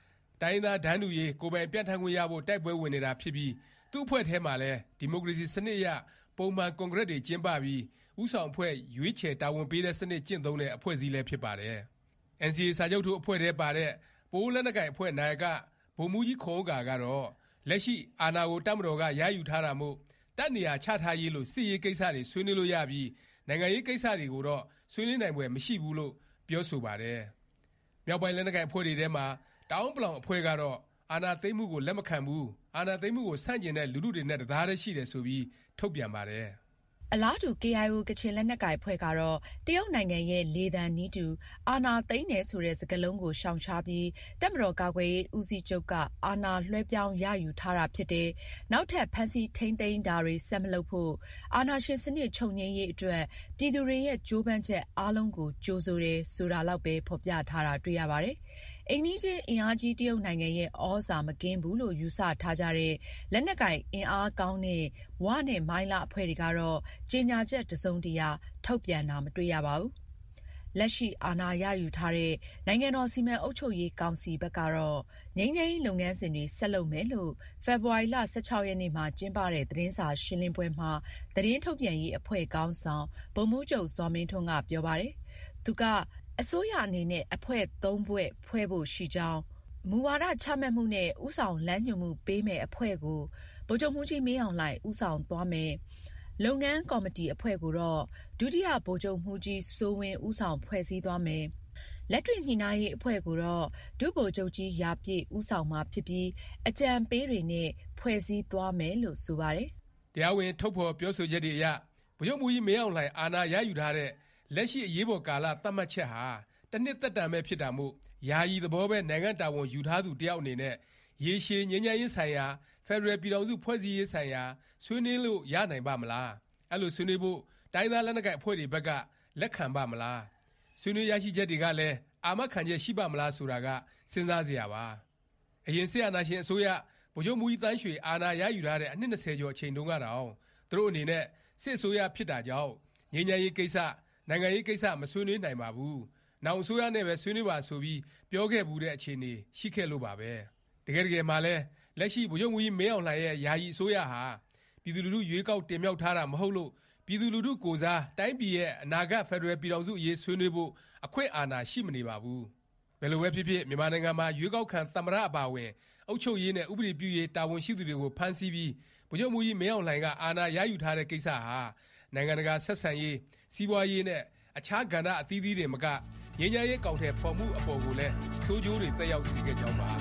တိုင်းသားဒန်းတူရေးကိုယ်ပိုင်ပြဋ္ဌာန်းခွင့်ရဖို့တိုက်ပွဲဝင်နေတာဖြစ်ပြီးသူ့အဖွဲ့ထဲမှာလည်းဒီမိုကရေစီစနစ်အရပုံမှန်ကွန်ဂရက်တွေကျင်းပပြီးဥဆောင်အဖွဲ့ရွေးချယ်တာဝန်ပေးတဲ့စနစ်ကျင့်သုံးတဲ့အဖွဲ့အစည်းလည်းဖြစ်ပါတယ်။ NCA စာချုပ်ထုအဖွဲ့ထဲပါတဲ့ပိုးလက်နက်ကိုင်အဖွဲ့နာယကဗိုလ်မှူးကြီးခွန်ဥက္ကာကတော့လက်ရှိအာဏာကိုတပ်မတော်ကရယူထားတာမို့တပ်နေရာချထားရေးလို့စစ်ရေးကိစ္စတွေဆွေးနွေးလို့ရပြီးနိုင်ငံရေးကိစ္စတွေကိုတော့ဆွေးနွေးနိုင်ပွဲမရှိဘူးလို့ပြောဆိုပါတယ်။မြောက်ပိုင်းလက်နက်ကိုင်အဖွဲ့တွေထဲမှာတောင်ပလောင်အဖွဲ့ကတော့အာဏာသိမ်းမှုကိုလက်မခံဘူးအာဏာသိမ်းမှုကိုဆန့်ကျင်တဲ့လူထုတွေနဲ့တသားတည်းရှိတယ်ဆိုပြီးထုတ်ပြန်ပါတယ်။အလားတူ KIO ကချင်လက်နက်ကိုင်အဖွဲ့ကတော့တရုတ်နိုင်ငံရဲ့လေသံနည်းတူအာဏာသိမ်းတယ်ဆိုတဲ့စကားလုံးကိုရှောင်ရှားပြီးတပ်မတော်ကာကွယ်ရေးဦးစီးချုပ်ကအာဏာလွှဲပြောင်းရယူထားတာဖြစ်တယ်။နောက်ထပ်ဖမ်းဆီးထိန်းသိမ်းတာတွေဆက်မလုပ်ဖို့အာဏာရှင်စနစ်ချုပ်ငြိမ်းရေးအတွက်ပြည်သူတွေရဲ့ကြိုးပမ်းချက်အားလုံးကိုကြိုဆိုတယ်ဆိုတာလောက်ပဲဖော်ပြထားတာတွေ့ရပါတယ်။အိမ်နီးချင်းအင်အားကြီးတရုတ်နိုင်ငံရဲ့ဩဇာမကင်းဘူးလို့ယူဆထားကြတဲ့လက်နက်ကိုင်အင်အားကောင်းတဲ့ဝနဲ့မိုင်းလာအဖွဲ့တွေကတော့ကြေညာချက်တစုံတရာထုတ်ပြန်တာမတွေ့ရပါဘူး။လက်ရှိအာဏာရယူထားတဲ့နိုင်ငံတော်စီမံအုပ်ချုပ်ရေးကောင်စီဘက်ကတော့ငြိမ်းချမ်းရေးလုပ်ငန်းစဉ်တွေဆက်လုပ်မယ်လို့ဖေဖော်ဝါရီလ 16 ရက်နေ့မှာကျင်းပတဲ့သတင်းစာရှင်းလင်းပွဲမှာသတင်းထုတ်ပြန်ရေးအဖွဲ့ခေါင်းဆောင်ဗိုလ်မှူးချုပ်ဇော်မင်းထွန်းကပြောပါတယ်။သူကအစိုးရအနေနဲ့အဖွဲ့ 3 ဖွဲ့ဖွဲ့ဖို့ရှိကြောင်းမူဝါဒချမှတ်မှုနဲ့ဥဆောင်လမ်းညွှန်မှုပေးမဲ့အဖွဲ့ကိုဗိုလ်ချုပ်မှူးကြီးမင်းအောင်လှိုင်ဦးဆောင်သွားမယ်။လုပ်ငန်းကော်မတီအဖွဲ့ကိုတော့ဒုတိယဗိုလ်ချုပ်မှူးကြီးစိုးဝင်းဦးဆောင်ဖွဲ့စည်းသွားမယ်။လက်တွေ့ညှိနှိုင်းရေးအဖွဲ့ကိုတော့ဒုဗိုလ်ချုပ်ကြီးရာပြည့်ဦးဆောင်မှာဖြစ်ပြီးအကြံပေးတွေနဲ့ဖွဲ့စည်းသွားမယ်လို့ဆိုပါတယ်။တရားဝင်ထုတ်ဖော်ပြောဆိုချက်တွေအရဗိုလ်ချုပ်မှူးကြီးမင်းအောင်လှိုင်အာဏာရယူထားတဲ့လက်ရှိအရေးပေါ်ကာလသတ်မှတ်ချက်ဟာတစ်နှစ်သက်တမ်းပဲဖြစ်တာမို့ယာယီသဘောပဲနိုင်ငံတာဝန်ယူထားသူတယောက်အနေနဲ့ရေရှည်ငြိမ်းချမ်းရေးဆိုင်ရာဖက်ဒရယ်ပြည်ထောင်စုဖွဲ့စည်းရေးဆိုင်ရာဆွေးနွေးလို့ရနိုင်ပါမလားအဲ့လိုဆွေးနွေးဖို့တိုင်းသားလက်နက်ကိုင်အဖွဲ့တွေဘက်ကလက်ခံပါမလားဆွေးနွေးရရှိချက်တွေကလည်းအာမခံချက်ရှိပါမလားဆိုတာကစဉ်းစားစရာပါအရင်ဆရာနာရှင်အစိုးရဗိုလ်ချုပ်မှူးကြီးတန်းရွှေအာဏာရယူထားတဲ့အနှစ်20ကျော်အချိန်တုန်းကတော့သူတို့အနေနဲ့စစ်အစိုးရဖြစ်တာကြောင့်ငြိမ်းချမ်းရေးကိစ္စနိုင်ငံရေးကိစ္စမဆွေးနွေးနိုင်ပါဘူးနောင်အစိုးရနဲ့ပဲဆွေးနွေးပါဆိုပြီးပြောခဲ့ဘူးတဲ့အခြေအနေရှိခဲ့လို့ပါပဲတကယ်မှလည်းလက်ရှိဗိုလ်ချုပ်မှူးကြီးမင်းအောင်လှိုင်ရဲ့ယာယီအစိုးရဟာပြည်သူလူထုရွေးကောက်တင်မြှောက်ထားတာမဟုတ်လို့ပြည်သူလူထုကိုစားတိုင်းပြည်ရဲ့အနာဂတ်ဖက်ဒရယ်ပြည်ထောင်စုအရေးဆွေးနွေးဖို့အခွင့်အာဏာရှိမနေပါဘူးဘယ်လိုပဲဖြစ်ဖြစ်မြန်မာနိုင်ငံမှာရွေးကောက်ခံသမ္မတအပါအဝင်အုပ်ချုပ်ရေးနဲ့ဥပဒေပြုရေးတာဝန်ရှိသူတွေကိုဖမ်းဆီးပြီးဗိုလ်ချုပ်မှူးကြီးမင်းအောင်လှိုင်ကအာဏာရယူထားတဲ့ကိစ္စဟာနိုင်ငံတကာဆက်ဆံရေးစီးပွားရေးနဲ့အခြားကဏ္ဍအသီးသီးတွေမကငြိမ်းချမ်းရေးကောင်ထည်ဖော်မှုအပေါ်ကိုလည်းဆိုးကျိုးတွေသက်ရောက်စေခဲ့ကြောင်းပါ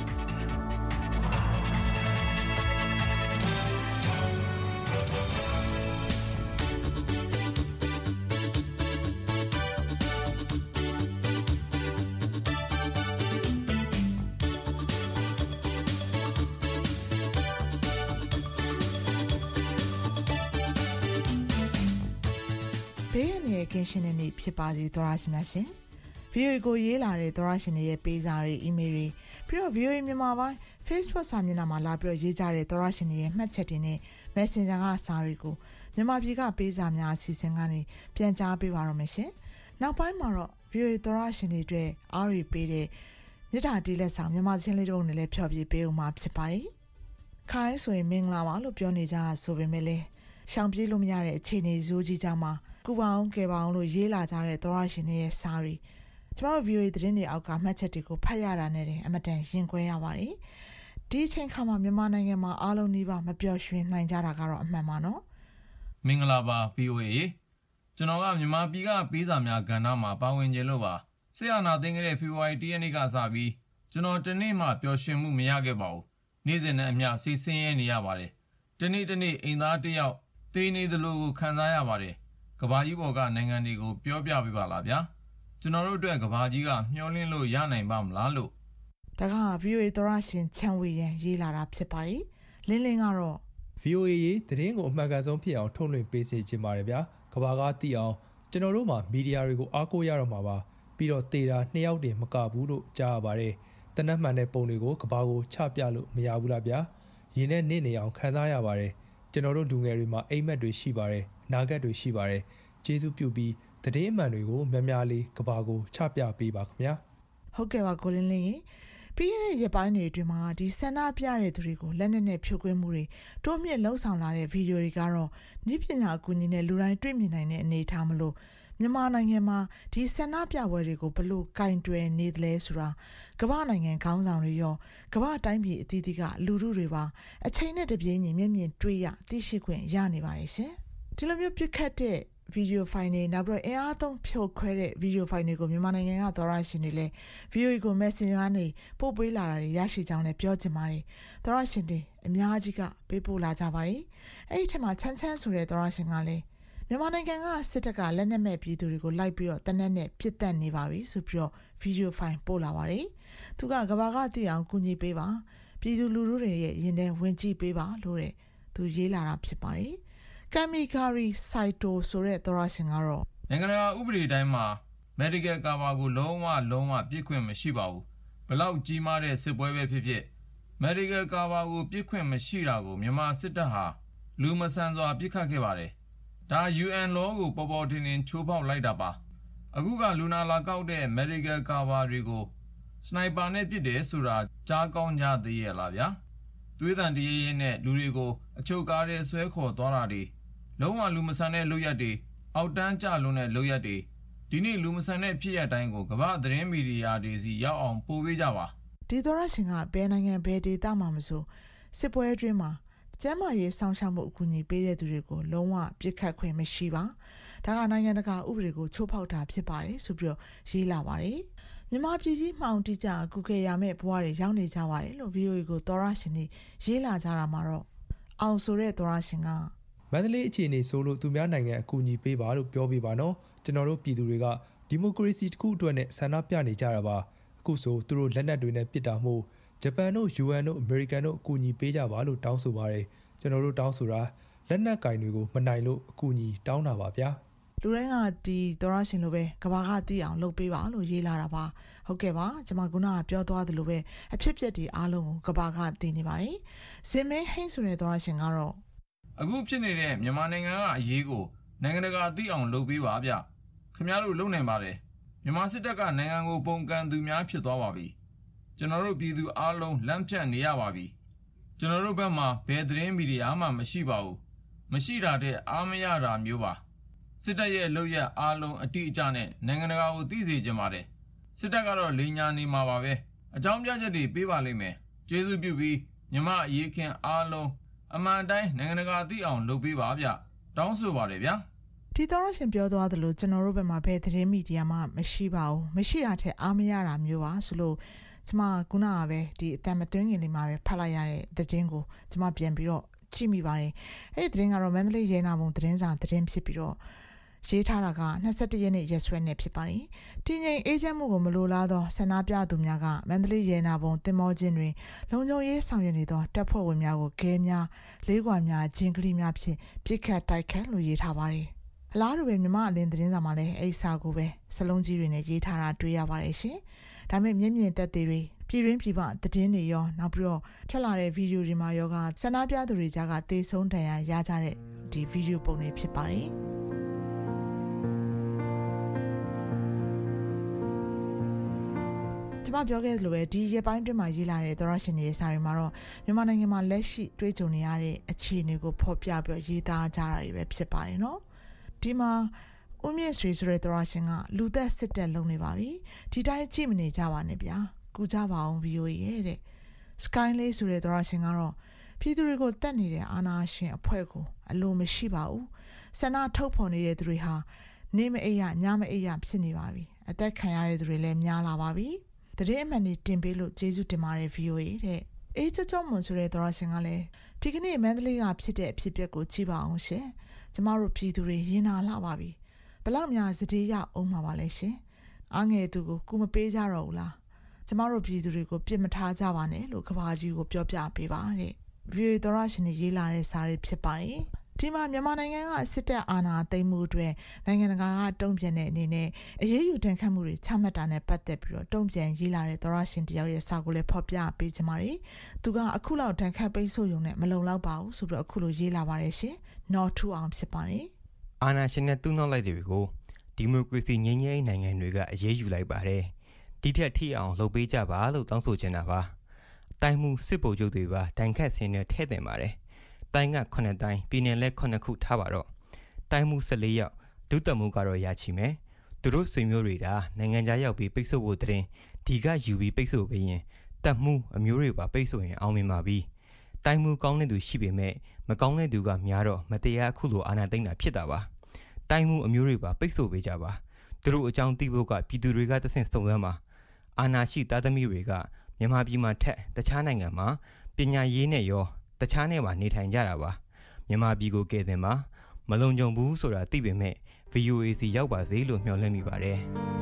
ဘေးရန်ရဲ့ကင်းရှင်းတဲ့နေ့ဖြစ်ပါစေသောရရှိများရှင်။ VOA ကိုရေးလာတဲ့သောရရှင်တွေရဲ့ပေးစာတွေအီးမေးလ်တွေပြီးတော့ VOA မြန်မာပိုင်း Facebook စာမျက်နှာမှာလာပြီးတော့ရေးကြတဲ့သောရရှင်တွေရဲ့မှတ်ချက်တွေနဲ့ Messenger ကစာတွေကိုမြန်မာပြည်ကပေးစာများအစီအစဉ်ကနေပြန်ကြားပေးပါတော့မယ်ရှင်။နောက်ပိုင်းမှာတော့ VOA သောရရှင်တွေအတွက်အားရပေးတဲ့မြစ်တာတီးလက်ဆောင်မြန်မာချင်းလေးတို့နဲ့လည်းဖျော်ဖြေပေးဦးမှာဖြစ်ပါတယ်။ခိုင်းဆိုရင်မင်္ဂလာပါလို့ပြောနေကြဆိုပေမဲ့လည်းရှောင်ပြေးလို့မရတဲ့အခြေအနေဇိုးကြီးကြမှာကူပါအောင်ကယ်ပါအောင်လို့ရေးလာကြတဲ့သောရရှင်တွေရဲ့စာတွေကျမတို့ VOA သတင်းတွေအောက်ကမှတ်ချက်တွေကိုဖတ်ရတာနဲ့အမတန်ရင်ခွဲရပါတယ်။ဒီအချိန်ခါမှာမြန်မာနိုင်ငံမှာအားလုံးနှိပါမပျော်ရွှင်နိုင်ကြတာကတော့အမှန်ပါနော်။မင်္ဂလာပါ VOA ကျွန်တော်ကမြန်မာပြည်ကပေးစာများကဏ္ဍမှာပါဝင်ခြင်းလို့ပါ။ဆရာနာသိန်းကလေးဖေဖော်ဝါရီ 1 ရက်နေ့ကစပြီးကျွန်တော်တနေ့မှပျော်ရွှင်မှုမရခဲ့ပါဘူး။နေ့စဉ်နဲ့အမျှစိတ်ဆင်းရဲနေရပါတယ်။တနေ့အိမ်သားတစ်ယောက်သေနေသလိုကိုခံစားရပါတယ်။ကမ္ဘာကြီးပေါ်ကနိုင်ငံတွေကိုပြောပြပေးပါလားဗျာ။ကျွန်တော်တို့အတွက်ကမ္ဘာကြီးကမျှော်လင့်လို့ရနိုင်ပါမလားလို့ဒါက VOA သောရရှင်ချန်ဝေရန်ရေးလာတာဖြစ်ပါတယ်။လင်းကတော့ VOA ရေးသတင်းကိုအမှန်ကန်ဆုံးဖြစ်အောင်ထုတ်လွှင့်ပေးစေချင်ပါတယ်ဗျာ။ကမ္ဘာကသိအောင်ကျွန်တော်တို့မှာမီဒီယာတွေကိုအားကိုးရတော့မှာပါ။ပြီးတော့တေတာ2ယောက်တည်းမကဘူးလို့ကြားရပါတယ်။တနက်မှန်တဲ့ပုံတွေကိုကမ္ဘာကိုချပြလို့မရဘူးလားဗျာ။ရင်းနဲ့နေအောင်ခံစားရပါတယ်။ကျွန်တော်တို့လူငယ်တွေမှာအိမ်မက်တွေရှိပါတယ်။အနာဂတ်တွေရှိပါတယ်။ကျေးဇူးပြုပြီးသတင်းအမှန်တွေကိုများများလေးကဘာကိုချပြပေးပါခင်ဗျာဟုတ်ကဲ့ပါကိုလင်းရေပြီးပြီးခဲ့တဲ့ရက်ပိုင်းတွေအတွင်းမှာဒီဆန္ဒပြတဲ့သူတွေကိုလက်နက်နဲ့ဖြိုခွင်းမှုတွေတိုးမြင့်လှုံ့ဆော်လာတဲ့ဗီဒီယိုတွေကတော့နည်းပညာအကူအညီနဲ့လူတိုင်းတွေ့မြင်နိုင်တဲ့အနေအထားမလို့မြန်မာနိုင်ငံမှာဒီဆန္ဒပြပွဲတွေကိုဘလို့ကင်တွယ်နေသလဲဆိုတာကမ္ဘာနိုင်ငံခေါင်းဆောင်တွေရောကမ္ဘာတိုင်းပြည်အသီးသီးကလူထုတွေပါအချိန်နဲ့တပြေးညီမျက်မြင်တွေ့ရသိရှိခွင့်ရနေပါတယ်ရှင်ဒီလိုမျိုးပြစ်ခတ်တဲ့ဗီဒီယိုဖိုင်တွေနောက်ပြီးအင်အားသုံးဖြိုခွဲတဲ့ဗီဒီယိုဖိုင်တွေကိုမြန်မာနိုင်ငံကသောရရှင်တွေလည်း VOA ကို Messenger ကနေပို့ပေးလာတာတွေရရှိကြောင်းလည်းပြောချင်ပါတယ်သောရရှင်တွေအများကြီးကပေးပို့လာကြပါတယ်အဲ့ဒီထက်မှာချမ်းဆိုတဲ့သောရရှင်ကလည်းမြန်မာနိုင်ငံကစစ်တပ်ကလက်နက်မဲ့ပြည်သူတွေကိုလိုက်ပြီးတော့တနက်နဲ့ပြစ်တက်နေပါပြီဆိုပြီးတော့ဗီဒီယိုဖိုင်ပို့လာပါတယ်သူကကဘာကတည်အောင်ကူညီပေးပါပြည်သူလူထုတွေရဲ့ရင်ထဲဝင်ကြည့်ပေးပါလို့တဲ့သူရေးလာတာဖြစ်ပါတယ်ကမ်မီဂါရီစိုက်တိုဆိုတဲ့သောရရှင်ကတော့နိုင်ငံတကာဥပဒေတိုင်းမှာ medical cover ကိုလုံးဝပြစ်ခွင့်မရှိပါဘူးဘလောက်ကြီးမားတဲ့စစ်ပွဲပဲဖြစ်ဖြစ် medical cover ကိုပြစ်ခွင့်မရှိတာကိုမြန်မာစစ်တပ်ဟာလူမဆန်စွာပြစ်ခတ်ခဲ့ပါတယ်ဒါ UN law ကိုပေါ်ပေါ်ထင်ထင်ချိုးဖောက်လိုက်တာပါအခုကလူနာလာကောက်တဲ့ medical cover တွေကိုစနိုက်ပါနဲ့ပစ်တယ်ဆိုတာကြားကောင်းကြသေးရဲ့လားဗျာသွေးတန်တရေရဲနဲ့လူတွေကိုအချုပ်ကားထဲဆွဲခေါ်သွားတာတွေလုံးဝလူမဆန်တဲ့လုပ်ရက်တွေအောက်တန်းကျလွန်းတဲ့လုပ်ရက်တွေဒီနေ့လူမဆန်တဲ့ဖြစ်ရပ်တိုင်းကိုကမ္ဘာသတင်းမီဒီယာတွေစီရောက်အောင်ပို့ပေးကြပါဒီသောရရှင်ကဘယ်နိုင်ငံဘယ်ဒေသမှာမဆိုစစ်ပွဲအတွင်းမှာကျန်းမာရေးစောင့်ရှောက်မှုအကူအညီပေးတဲ့သူတွေကိုလုံးဝပြစ်ခတ်ခွင့်မရှိပါဒါကနိုင်ငံတကာဥပဒေကိုချိုးဖောက်တာဖြစ်ပါတယ်ဆိုပြီးတော့ရေးလာပါတယ်မြန်မာပြည်ကြီးမှောင်တိကျကုကေရမဲ့ဘဝတွေရောက်နေကြပါတယ်လို့ VOA ကိုသောရရှင်တွေရေးလာကြတာမှာတော့အောင်ဆိုတဲ့သောရရှင်ကမန္တလေးအခြေအနေဆိုလို့သူများနိုင်ငံအကူအညီပေးပါလို့ပြောပေးပါနော်ကျွန်တော်တို့ပြည်သူတွေကဒီမိုကရေစီတစ်ခုအတွက်နဲ့ဆန္ဒပြနေကြတာပါအခုဆိုသူတို့လက်နက်တွေနဲ့ပစ်တာမို့ဂျပန်တို့ UN တို့ American တို့အကူအညီပေးကြပါလို့တောင်းဆိုပါတယ်ကျွန်တော်တို့တောင်းဆိုတာလက်နက်ကင်တွေကိုမနိုင်လို့အကူအညီတောင်းတာပါဗျာလူတိုင်းကဒီသောရရှင်လိုပဲကဘာကတည်အောင်လုပ်ပေးပါလို့ရေးလာတာပါဟုတ်ကဲ့ပါကျွန်မကပြောသွားသလိုပဲအဖြစ်ပြက်တွေအားလုံးကိုကဘာကတည်နေပါတယ်ဇင်မဲဟိန်းဆိုတဲ့သောရရှင်ကတော့အခုဖြစ်နေတဲ့မြန်မာနိုင်ငံကအရေးကိုနိုင်ငံတကာသိအောင်လုပ်ပေးပါဗျခင်ဗျားတို့လုပ်နိုင်ပါတယ်မြန်မာစစ်တပ်ကနိုင်ငံကိုပုံကန်သူများဖြစ်သွားပါပြီကျွန်တော်တို့ပြည်သူအားလုံးလမ်းဖြတ်နေရပါပြီကျွန်တော်တို့ဘက်မှာဘယ်သတင်းမီဒီယာမှမရှိပါဘူးမရှိတာတဲ့အားမရတာမျိုးပါစစ်တပ်ရဲ့လုပ်ရက်အားလုံးအတိအကျနဲ့နိုင်ငံတကာကိုသိစေချင်ပါတယ်စစ်တပ်ကတော့လိန်ညာနေမှာပါပဲအကြောင်းပြချက်တွေပေးပါလိမ့်မယ်ကျေးဇူးပြုပြီးမြန်မာအရေးခင်အားလုံးအမှန်တိုင်းနိုင်ငံတကာသိအောင်လုပ်ပေးပါဗျတောင်းဆိုပါတယ်ဗျာဒီသောရရှင်ပြောသွားသလိုကျွန်တော်တို့ဘက်မှာဘယ်သတင်းမီဒီယာမှမရှိပါဘူးမရှိတာထက်အားမရတာမျိုးပါဆိုလို့ကျမကပဲဒီအတန်မသွင်းခင်လေးမှာပဲဖတ်လိုက်ရတဲ့သတင်းကိုကျမပြန်ပြီးတော့ကြည့်မိပါတယ်အဲ့ဒီသတင်းကတော့မန္တလေးရဲနာဘုံသတင်းစာသတင်းဖြစ်ပြီးတော့ရေးထားတာက21ရက်နေ့ရက်စွဲနဲ့ဖြစ်ပါတယ်။တင်းငိမ်အေဂျင့်မှုကိုမလိုလားသောဆန္ဒပြသူများကမန္တလေးရဲနာဘုံတင်မောချင်းတွင်လုံခြုံရေးဆောင်ရွက်နေသောတပ်ဖွဲ့ဝင်များကိုခဲများလေးကွာများဂျင်းကလေးများဖြင့်ပစ်ခတ်တိုက်ခတ်လို့ရေးထားပါတယ်။အလားတူပဲမြမအလင်းသတင်းစာမှာလည်းအဲ့စာကိုပဲစလုံးကြီးတွေနဲ့ရေးထားတာတွေ့ရပါတယ်ရှင်။ဒါပေမဲ့မျက်မြင်သက်သေတွေပြည်ရင်းပြည်ပသတင်းတွေရောနောက်ပြီးတော့ထွက်လာတဲ့ဗီဒီယိုတွေမှာရောကဆန္ဒပြသူတွေကြားကတေဆုံးဒဏ်ရာရကြတဲ့ဒီဗီဒီယိုပုံတွေဖြစ်ပါတယ်။ကျွန်မပြောခဲ့သလိုပဲဒီရက်ပိုင်းတွင်မှာရေးလာတဲ့သောရရှင်တွေရဲ့စာတွေမှာတော့မြန်မာနိုင်ငံမှာလက်ရှိတွေ့ကြုံနေရတဲ့အခြေအနေကိုဖော်ပြပြီးရေးသားကြတာတွေပဲဖြစ်ပါတယ်နော်ဒီမှာဦးမြင့်ဆွေဆိုတဲ့သောရရှင်ကလူသက်စစ်တက်လုံနေပါပြီဒီတိုင်းကြည့်မနေကြပါနဲ့ဗျာကူကြပါအောင် VOA ရဲ့တဲ့ Sky လေးဆိုတဲ့သောရရှင်ကတော့ပြည်သူတွေကိုတတ်နေတဲ့အာဏာရှင်အဖွဲ့ကိုအလိုမရှိပါဘူးဆန္ဒထုတ်ဖော်နေတဲ့သူတွေဟာနေမအိပ်ရညမအိပ်ရဖြစ်နေပါပြီအသက်ခံရတဲ့သူတွေလည်းများလာပါပြီတရေအမှန်နေတင်ပေးလို့ကျေးဇူးတင်ပါတယ် VOA တဲ့အေးချောမွန်ဆိုတဲ့သောရရှင်ကလည်းဒီကနေ့မန္တလေးကဖြစ်တဲ့အဖြစ်အပျက်ကိုကြည့်ပါအောင်ရှင်ကျမတို့ပြည်သူတွေရင်နာလှပါပြီဘလောက်များစတေးရအောင်မှာပါလဲရှင်အားငယ်သူကိုကူမပေးကြတော့ဘူးလားကျမတို့ပြည်သူတွေကိုပြစ်မထားကြပါနဲ့လို့ကဘာကြီးကိုပြောပြပေးပါတဲ့ VOA သောရရှင်တွေရေးလာတဲ့စာတွေဖြစ်ပါတယ်ဒီမှာမြန်မာနိုင်ငံကစစ်တပ်အာဏာသိမ်းမှုအတွက်နိုင်ငံတကာကတုံ့ပြန်တဲ့အနေနဲ့အရေးယူတန်ခတ်မှုတွေချမှတ်တာနဲ့ပတ်သက်ပြီးတော့တုံ့ပြန်ရေးလာတဲ့သောရရှင်တယောက်ရဲ့စာကိုလည်းဖော်ပြပေးချင်ပါတယ်။သူကအခုလောက်တန်ခတ်ပိတ်ဆို့ရုံနဲ့မလုံလောက်ပါဘူးဆိုပြီးတော့အခုလိုရေးလာပါတယ်ရှင်။ Not to အောင်ဖြစ်ပါတယ်။အာဏာရှင်နဲ့တူးနှောက်လိုက်တွေကိုဒီမိုကရေစီငြိမ်းချမ်းရေးနိုင်ငံတွေကအရေးယူလိုက်ပါတယ်။ဒီထက်ထိအောင်လုပ်ပေးကြပါလို့တောင်းဆိုချင်တာပါတိုင်းမှုစစ်ဗိုလ်ချုပ်တွေပါတိုင်ခတ်ဆင်းနဲ့ထဲ့တင်ပါတယ်တိုင်းက9တိုင်းပြည်နယ်လဲ9ခုထားပါတော့တိုင်းမှု14ယောက်ဒုတပ်မှုကတော့ရချီမယ်သူတို့ဆွေမျိုးတွေဒါနိုင်ငံခြားရောက်ပြီးပိတ်ဆို့ဖို့တဲ့ဒီကယူပြီးပိတ်ဆို့ပေးရင်တပ်မှုအမျိုးတွေပါပိတ်ဆို့ရင်အောင်မြင်ပါပြီတိုင်းမှုကောင်းတဲ့သူရှိပေမဲ့မကောင်းတဲ့သူကများတော့မတရားအခုလိုအာဏာသိမ်းတာဖြစ်တာပါတိုင်းမှုအမျိုးတွေပါပိတ်ဆို့ပေးကြပါသူတို့အကြောင်းသိဖို့ကပြည်သူတွေကတဆင့်စုံစမ်းပါအာဏာရှိသားသမီးတွေကမြန်မာပြည်မှာထက်တခြားနိုင်ငံမှာပညာရေးနဲ့ရောတခြားနဲ့ပါနေထိုင်ကြတာပါမြန်မာပြည်ကိုကယ်တင်ပါမလုံခြုံဘူးဆိုတာသိပေမဲ့ VOA စီရောက်ပါစေလို့မျှော်လင့်မိပါတယ်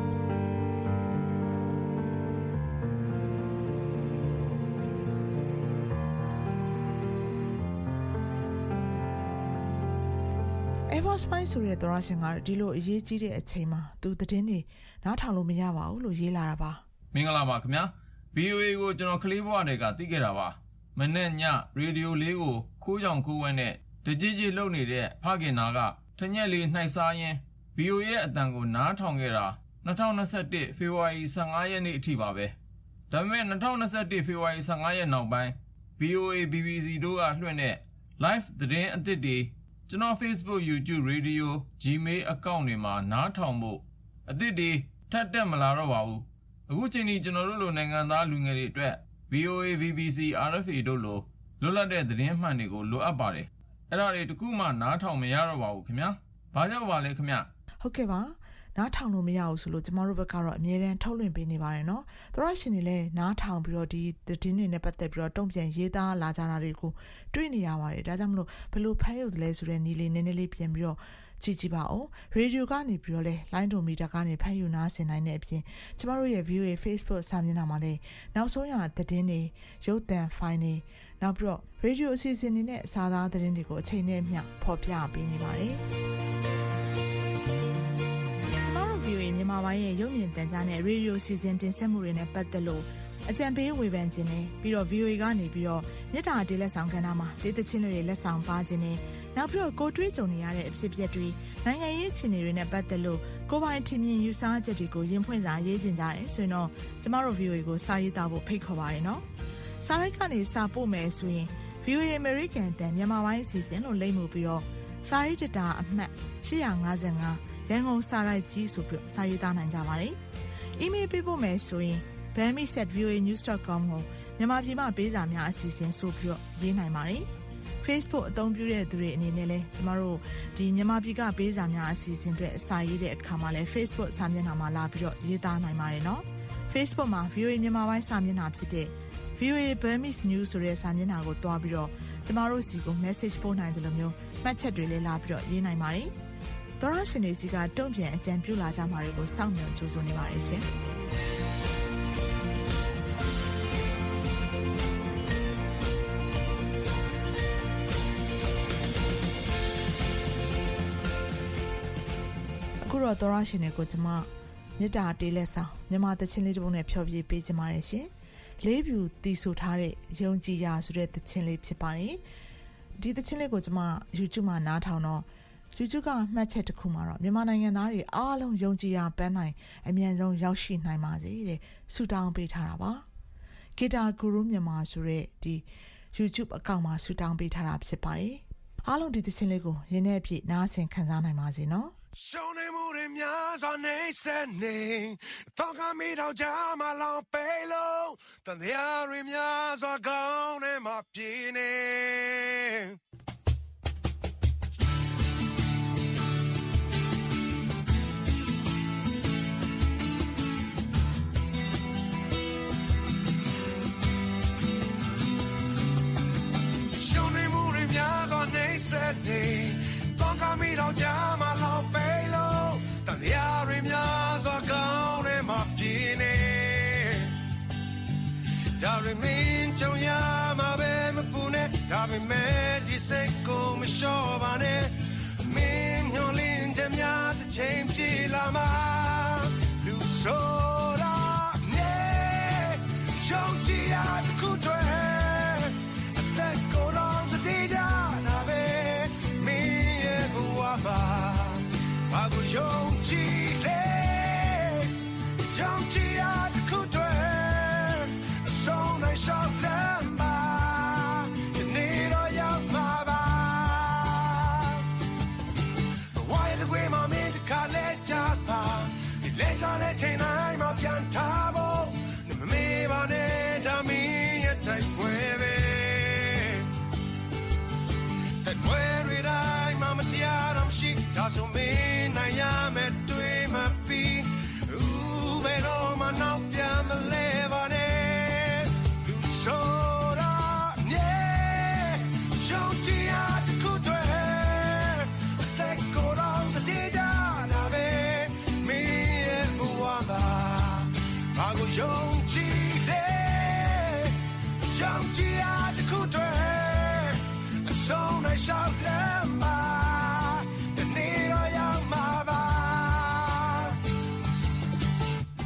Voice ပိုင်းဆိုတဲ့သောရရှင်ကဒီလိုအရေးကြီးတဲ့အချိန်မှာသူသတင်းတွေနားထောင်လို့မရပါဘူးလို့ရေးလာတာပါမင်္ဂလာပါခင်ဗျာ VOA ကိုကျွန်တော်ကလေးဘဝတွေကသိခဲ့တာပါမနေ့ညရေဒီယိုလေးကိုခိုးကြောင်ခိုးဝဲနဲ့တကြီးကြီးလှုပ်နေတဲ့ဖခင်နာကတညက်လေးနှိုက်စားရင်း VOA ရဲ့အတန်ကိုနားထောင်ခဲ့တာ2021ဖေဖော်ဝါရီ15ရက်နေ့အထိပါပဲဒါပေမဲ့2021ဖေဖော်ဝါရီ15ရက်နောက်ပိုင်း VOA BBC တို့ကလွှင့်တဲ့ live သတင်းအသစ်တွေကျွန်တော် Facebook YouTube Radio Gmail account တွေမှာနားထောင်ဖို့အသစ်တွေထပ်တက်မလာတော့ပါဘူးအခုချိန်ထိကျွန်တော်တို့လိုနိုင်ငံသားလူငယ်တွေအတွက် VOA BBC RFA တို့လိုလွတ်လပ်တဲ့သတင်းမှန်တွေကိုလိုအပ်ပါတယ်အဲ့ဒါတွေတခုမှနားထောင်မရတော့ပါဘူးခင်ဗျာဘာကြောင့်ပါလဲခင်ဗျဟုတ်ကဲ့ပါနားထောင်လို့မရဘူးဆိုလို့ကျမတို့ဘက်ကတော့အမြဲတမ်းထုတ်လွှင့်ပေးနေပါတယ်နော်သောရရှင်တွေလည်းနားထောင်ပြီးတော့ဒီသတင်းတွေနဲ့ပတ်သက်ပြီးတော့တုံ့ပြန်ရေးသားလာကြတာတွေကိုတွေ့နေရပါတယ်ဒါကြောင့်မလို့ဘယ်လိုဖမ်းယူသလဲဆိုတဲ့နည်းလေးနည်းနည်းလေးပြင်ပြီးတော့ကြည့်ကြည့်ပါဦးရေဒီယိုကနေပြီးတော့လဲလိုင်းဒိုမီတာကနေဖမ်းယူနားဆင်နိုင်တဲ့အပြင်ကျမတို့ရဲ့ VOA Facebook စာမျက်နှာမှာလည်းနောက်ဆုံးရသတင်းတွေရုပ်သံဖိုင်တွေနောက်ပြီးတော့ရေဒီယိုအစီအစဉ်တွေနဲ့စာသားသတင်းတွေကိုအချိန်နဲ့မျှဖော်ပြပေးနေပါတယ်VOA မြန်မာပိုင်းရဲ့ရုပ်မြင်သံကြားနဲ့ရေဒီယိုစီစဉ်တင်ဆက်မှုတွေနဲ့ပတ်သက်လို့အကြံပေးဝေဖန်ခြင်းနဲ့ပြီးတော့ VOA ကနေပြီးတော့မြေတားတေးလက်ဆောင်ကဏ္ဍမှာဒေသချင်းတွေလက်ဆောင်ပါခြင်းနဲ့နောက်ပြီးတော့ကိုတွေးကြုံနေရတဲ့အဖြစ်အပျက်တွေနိုင်ငံရေးအခြေအနေတွေနဲ့ပတ်သက်လို့ကိုပိုင်ထင်မြင်ယူဆချက်တွေကိုရင်ဖွင့်စာရေးခြင်းကြတယ်ဆိုရင်တော့ကျမတို့ VOA ကိုစာရေးသားဖို့ဖိတ်ခေါ်ပါရနော်စာရိုက်ကနေစာပို့မယ်ဆိုရင် VOA American တန်မြန်မာပိုင်းအစီအစဉ်လို့လိမ့်မှုပြီးတော့စာရေးတတာအမှတ်855ရန်ကုန်စာရိုက်ကြီးဆိုပြီးစာရေးသားနိုင်ကြပါတယ်။ email ပေးဖို့မယ်ဆိုရင် bami@voanews.com ကိုမြန်မာပြည်မှာပေးစာများအစီအစဉ်ဆိုပြီးရေးနိုင်ပါတယ်။ Facebook အသုံးပြုတဲ့သူတွေအနေနဲ့လည်းကျမတို့ဒီမြန်မာပြည်ကပေးစာများအစီအစဉ်တွေအစာရေးတဲ့အခါမှာလည်း Facebook စာမျက်နှာမှာလာပြီးတော့ရေးသားနိုင်ပါတယ်နော်။ Facebook မှာ VOA မြန်မာပိုင်းစာမျက်နှာဖြစ်တဲ့ VOA Burmese News ဆိုတဲ့စာမျက်နှာကိုတွားပြီးတော့ကျမတို့စီကို message ပို့နိုင်တယ်လို့မျိုးမှတ်ချက်တွေလည်းလာပြီးတော့ရေးနိုင်ပါတယ်။သောရရှင်တွေစီကတုံ့ပြန်အကြံပြုလာကြမှာတွေကိုစောင့်မျှော်ကြိုးစားနေပါတယ်ရှင်။အခုတော့သောရရှင်တွေကိုကျမမေတ္တာတေးလက်ဆောင်မြန်မာသချင်းလေးတစ်ပုဒ်နဲ့ဖျော်ဖြေပေးကြပါရရှင်။လေးဖြူတီဆိုထားတဲ့ယုံကြည်ရာဆိုတဲ့သချင်းလေးဖြစ်ပါတယ်။ဒီသချင်းလေးကိုကျမ YouTube မှာနားထောင်တော့YouTube ကမှတ်ချက်တစ်ခုမှာတော့မြန်မာနိုင်ငံသားတွေအားလုံးယုံကြည်ရာပန်းနိုင်အမြန်ဆုံးရောက်ရှိနိုင်ပါစေတဲ့ဆုတောင်းပေးထားတာပါ။ဂီတာဂူရုမြန်မာဆိုတဲ့ဒီ YouTube အကောင့်မှာဆုတောင်းပေးထားတာဖြစ်ပါတယ်။အားလုံးဒီသချင်းလေးကိုရင်းနှီးအပြည့်နားဆင်ခံစားနိုင်ပါစေနော်။ရှုံးနေမှုတွေများစွာနေဆက်နေတော့ကမိတော့ကြမလောင်ပေလို့တန်တရားတွေများစွာကောင်းနေမှာပြင်းနေတော့ကမိတော့ကြမလောင်ပေလို့တန်တရားတွေများစွာကောင်းနေမှာပြင်းနေဒါရမင်းကြုံရမှာပဲမပူနဲ့ဒါပေမဲ့ဒီစိတ်ကိုမလျှော့ပါနဲ့မင်းညှို့လင်းချက်များတစ်ချိန်ပြေလာမှာလူဆိုတာနဲ့ယုံကြည်ရတဲ့ခုတွေအသက်ကိုယ်တော်စတေးကြနာပဲဘာကိုယုံကြည်လဲယုံကြည်ရတဲ့ခု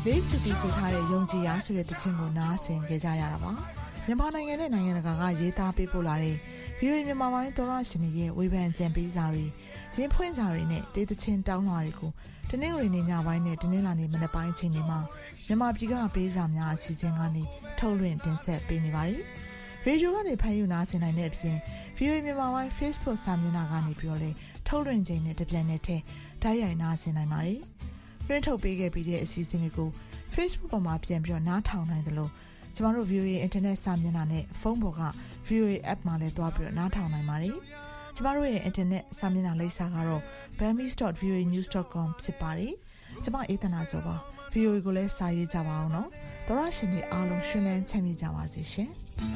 Live to be so high, young Gia, so that the Chingo Nas and Gejayarava. Yamanang and Nanganaga, Yeta Pipolari, viewing your mamma in Torashini, we went and Bizarre. The points are in it, did the chin down Harico. The name in Yawine, the Nilani, and the Pine Chinima. The Mabiga Bezamia, Sizangani, Tolerant and set Benivari. Radio Payunas and I nepsin, viewing your mamma, Facebook Saminagani Piole, Tolerant Jane at the Planete, Diana and I marry. Rental big BD season ago, Facebook on my Piambio, not town and the low. Tomorrow view internet Saminane, phone boga, view app Male Dobio, not town I marry. Tomorrow internet Samina Lesagaro, Burmese.viewnews.com Sipari, Tama Ethanazova, view Gole Sayi Javano, the Russian Alum Shulan Semi Javazation.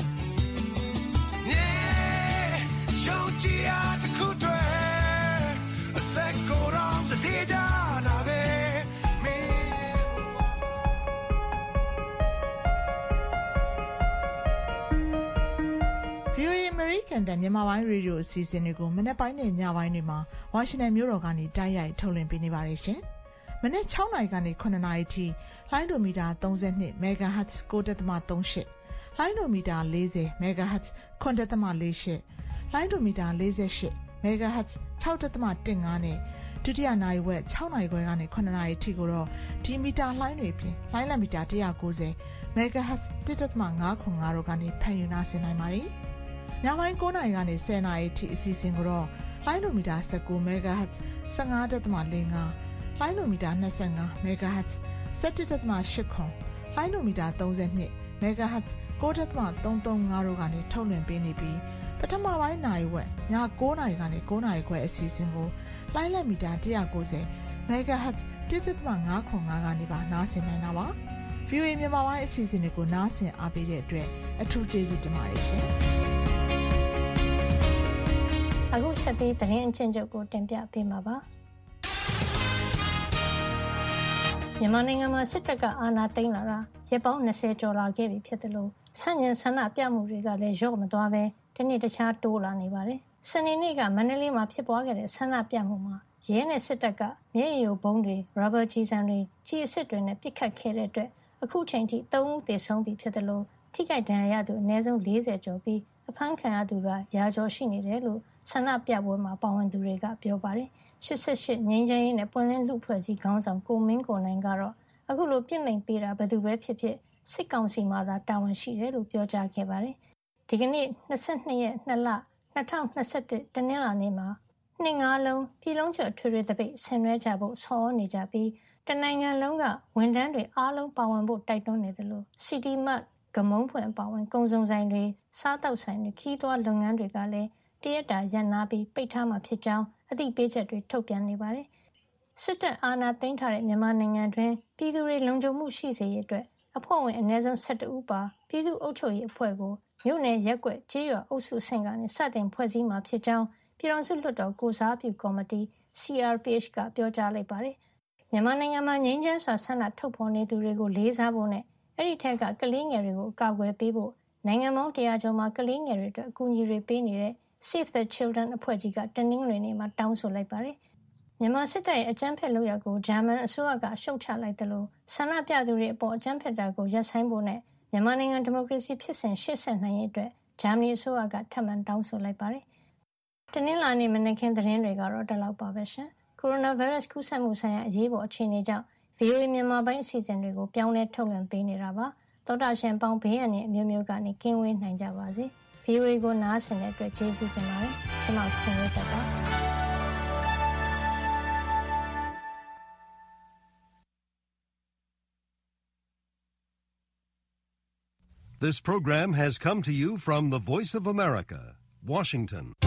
American than Yamawan radio season ago, Manapine and Yawainima, Washington Murogani, Daya, Tolan Binivaration. Manet Chaunagani Conaniti, Linomita, Donzent, Megahertz, Godatma Donshit, Linomita, lazy, Megahertz, Condatama Lazy, Linomita, lazy shit, Megahertz, Tautatma Dingane, Tudiana, where Chaunagani Conaniti Goro, Timita, Lineapi, Lilamita, Diagoze, Megahertz, Ditatma, Kungarogani, Payunas and I marry. Yawain Gonagani Sena season grow, Linomita Saku megahertz, Sangada Malinga, Linomita Nasanga, megahertz, Setitatma Shikon, Linomita Donzent, megahertz, Godatma Dong Narogani, Tolan Binibi, but a Mawai Naiwe, Ya Gonagani Gonaique season go, Lilamita Diagoze, megahertz, Ditatma Nakonganiba, Nasin and Nawa. Viewing Yamawa season ago, Nasin Abide Dre, a 2 days of demolition. အခုဆက်ပြီးသတင်းအချင်းချုပ်ကိုတင်ပြပေးမှာပါမြန်မာနိုင်ငံမှာစစ်တပ်ကအာဏာသိမ်းလာတာရပ်ပေါင်း20ကျော်လာခဲ့ပြီဖြစ်တယ်လို့ဆန့်ကျင်ဆန္ဒပြမှုတွေကလည်းရော့မသွားပဲဒီနေ့တခြားတိုးလာနေပါတယ်စနေနေ့ကမန္တလေးမှာဖြစ်ပွားခဲ့တဲ့ဆန္ဒပြမှုမှာရဲနဲ့စစ်တပ်ကမျက်ရည်ယိုဘုံတွေရာဘာကြီးစံတွေကြီးအစ်စ်တွေနဲ့ပစ်ခတ်ခဲ့တဲ့အတွက်အခုချိန်ထိ3ဦးသေဆုံးပြီဖြစ်တယ်လို့ထိခိုက်ဒဏ်ရာရသူအနည်းဆုံး40ကျော်ပြီးအဖမ်းခံရသူကရာကျော်ရှိနေတယ်လို့ဆန္ဒပြပွဲမှာပါဝင်သူတွေကပြောပါတယ်88ငင်းချင်းနဲ့ပွင့်လင်းလူဖွဲ့စည်းခေါင်းဆောင်ကိုမင်းကိုနိုင်ကတော့အခုလိုပြစ်မိန်ပေးတာဘယ်သူပဲဖြစ်ဖြစ်စစ်ကောင်စီမှသာတာဝန်ရှိတယ်လို့ပြောကြားခဲ့ပါတယ်ဒီကနေ့22ရက်2လ2021တနင်္လာနေ့မှာနှစ်ငါးလုံးပြည်လုံးကျွတ်ထွေထွေတပိတ်ဆင်နွှဲကြဖို့ဆော်နေကြပြီးတနိုင်ငံလုံးကဝန်ထမ်းတွေအားလုံးပါဝင်ဖို့တိုက်တွန်းနေတယ်လို့ City Mart ကမုံဖွင့်ပါဝင်ကုန်စုံဆိုင်တွေစားတောက်ဆိုင်တွေခီးသွွားလုပ်ငန်းတွေကလည်းတရက်တာရန်နာပြီးပိတ်ထားမှာဖြစ်ကြောင်းအသိပေးချက်တွေထုတ်ပြန်နေပါတယ်စစ်တပ်အာဏာသိမ်းထားတဲ့မြန်မာနိုင်ငံတွင်ပြည်သူတွေလုံခြုံမှုရှိစေရေးအတွက်အဖွဲ့ဝင်အနည်းဆုံး12ဦးပါပြည်သူ့အုပ်ချုပ်ရေးအဖွဲ့ကိုမြို့နယ်ရက်ကွက်ကြေးရွာအုပ်စုဆင့်ကနေစတင်ဖွဲ့စည်းမှာဖြစ်ကြောင်းပြည်ထောင်စုလွှတ်တော်ကိုစားပြုကော်မတီ CRPH ကပြောကြားလိုက်ပါတယ်မြန်မာနိုင်ငံမှာငြိမ်းချမ်းစွာဆန္ဒထုတ်ဖော်နေသူတွေကိုလေးစားဖို့နဲ့အဲ့ဒီထက်ကကလေးငယ်တွေကိုအကာအကွယ်ပေးဖို့နိုင်ငံပေါင်း100ကျော်မှာကလေးငယ်တွေအတွက်အကူအညီတွေပေးနေတဲ့ Save the Children အဖွဲ့ကြီးကတနင်္ဂနွေနေ့မှာတောင်းဆိုလိုက်ပါတယ်မြန်မာစစ်တပ်ရဲ့အကြမ်းဖက်လုပ်ရပ်ကိုဂျာမန်အစိုးရကရှုတ်ချလိုက်တယ်လို့ဆန္ဒပြသူတွေအပေါ်အကြမ်းဖက်တာကိုရပ်ဆိုင်းဖို့နဲ့မြန်မာနိုင်ငံဒီမိုကရေစီဖြစ်စဉ်ရှေ့ဆက်နိုင်ရေးအတွက်ဂျာမနီအစိုးရကထပ်မံတောင်းဆိုလိုက်ပါတယ်တနင်္လာနေ့မနက်ခင်းသတင်းတွေကတော့ဒီလောက်ပါပဲရှင်ကိုရိုနာဗိုင်းရပ်စ်ကူးစက်မှုဆိုင်ရာအရေးပေါ်အခြေအနေကြောင့် VOA မြန်မာပိုင်းအစီအစဉ်တွေကိုပြောင်းလဲထုတ်လွှင့်ပေးနေတာပါသောတာရှင်ပေါင်းဘေးရန်နဲ့အမျိုးမျိုးကနေကင်းဝေးနိုင်ကြပါစေ VOA ကိုနားဆင်တဲ့အတွက်ကျေးဇူးတင်ပါတယ်ကျွန်မခင်ရတပါ This program has come to you from the Voice of America, Washington.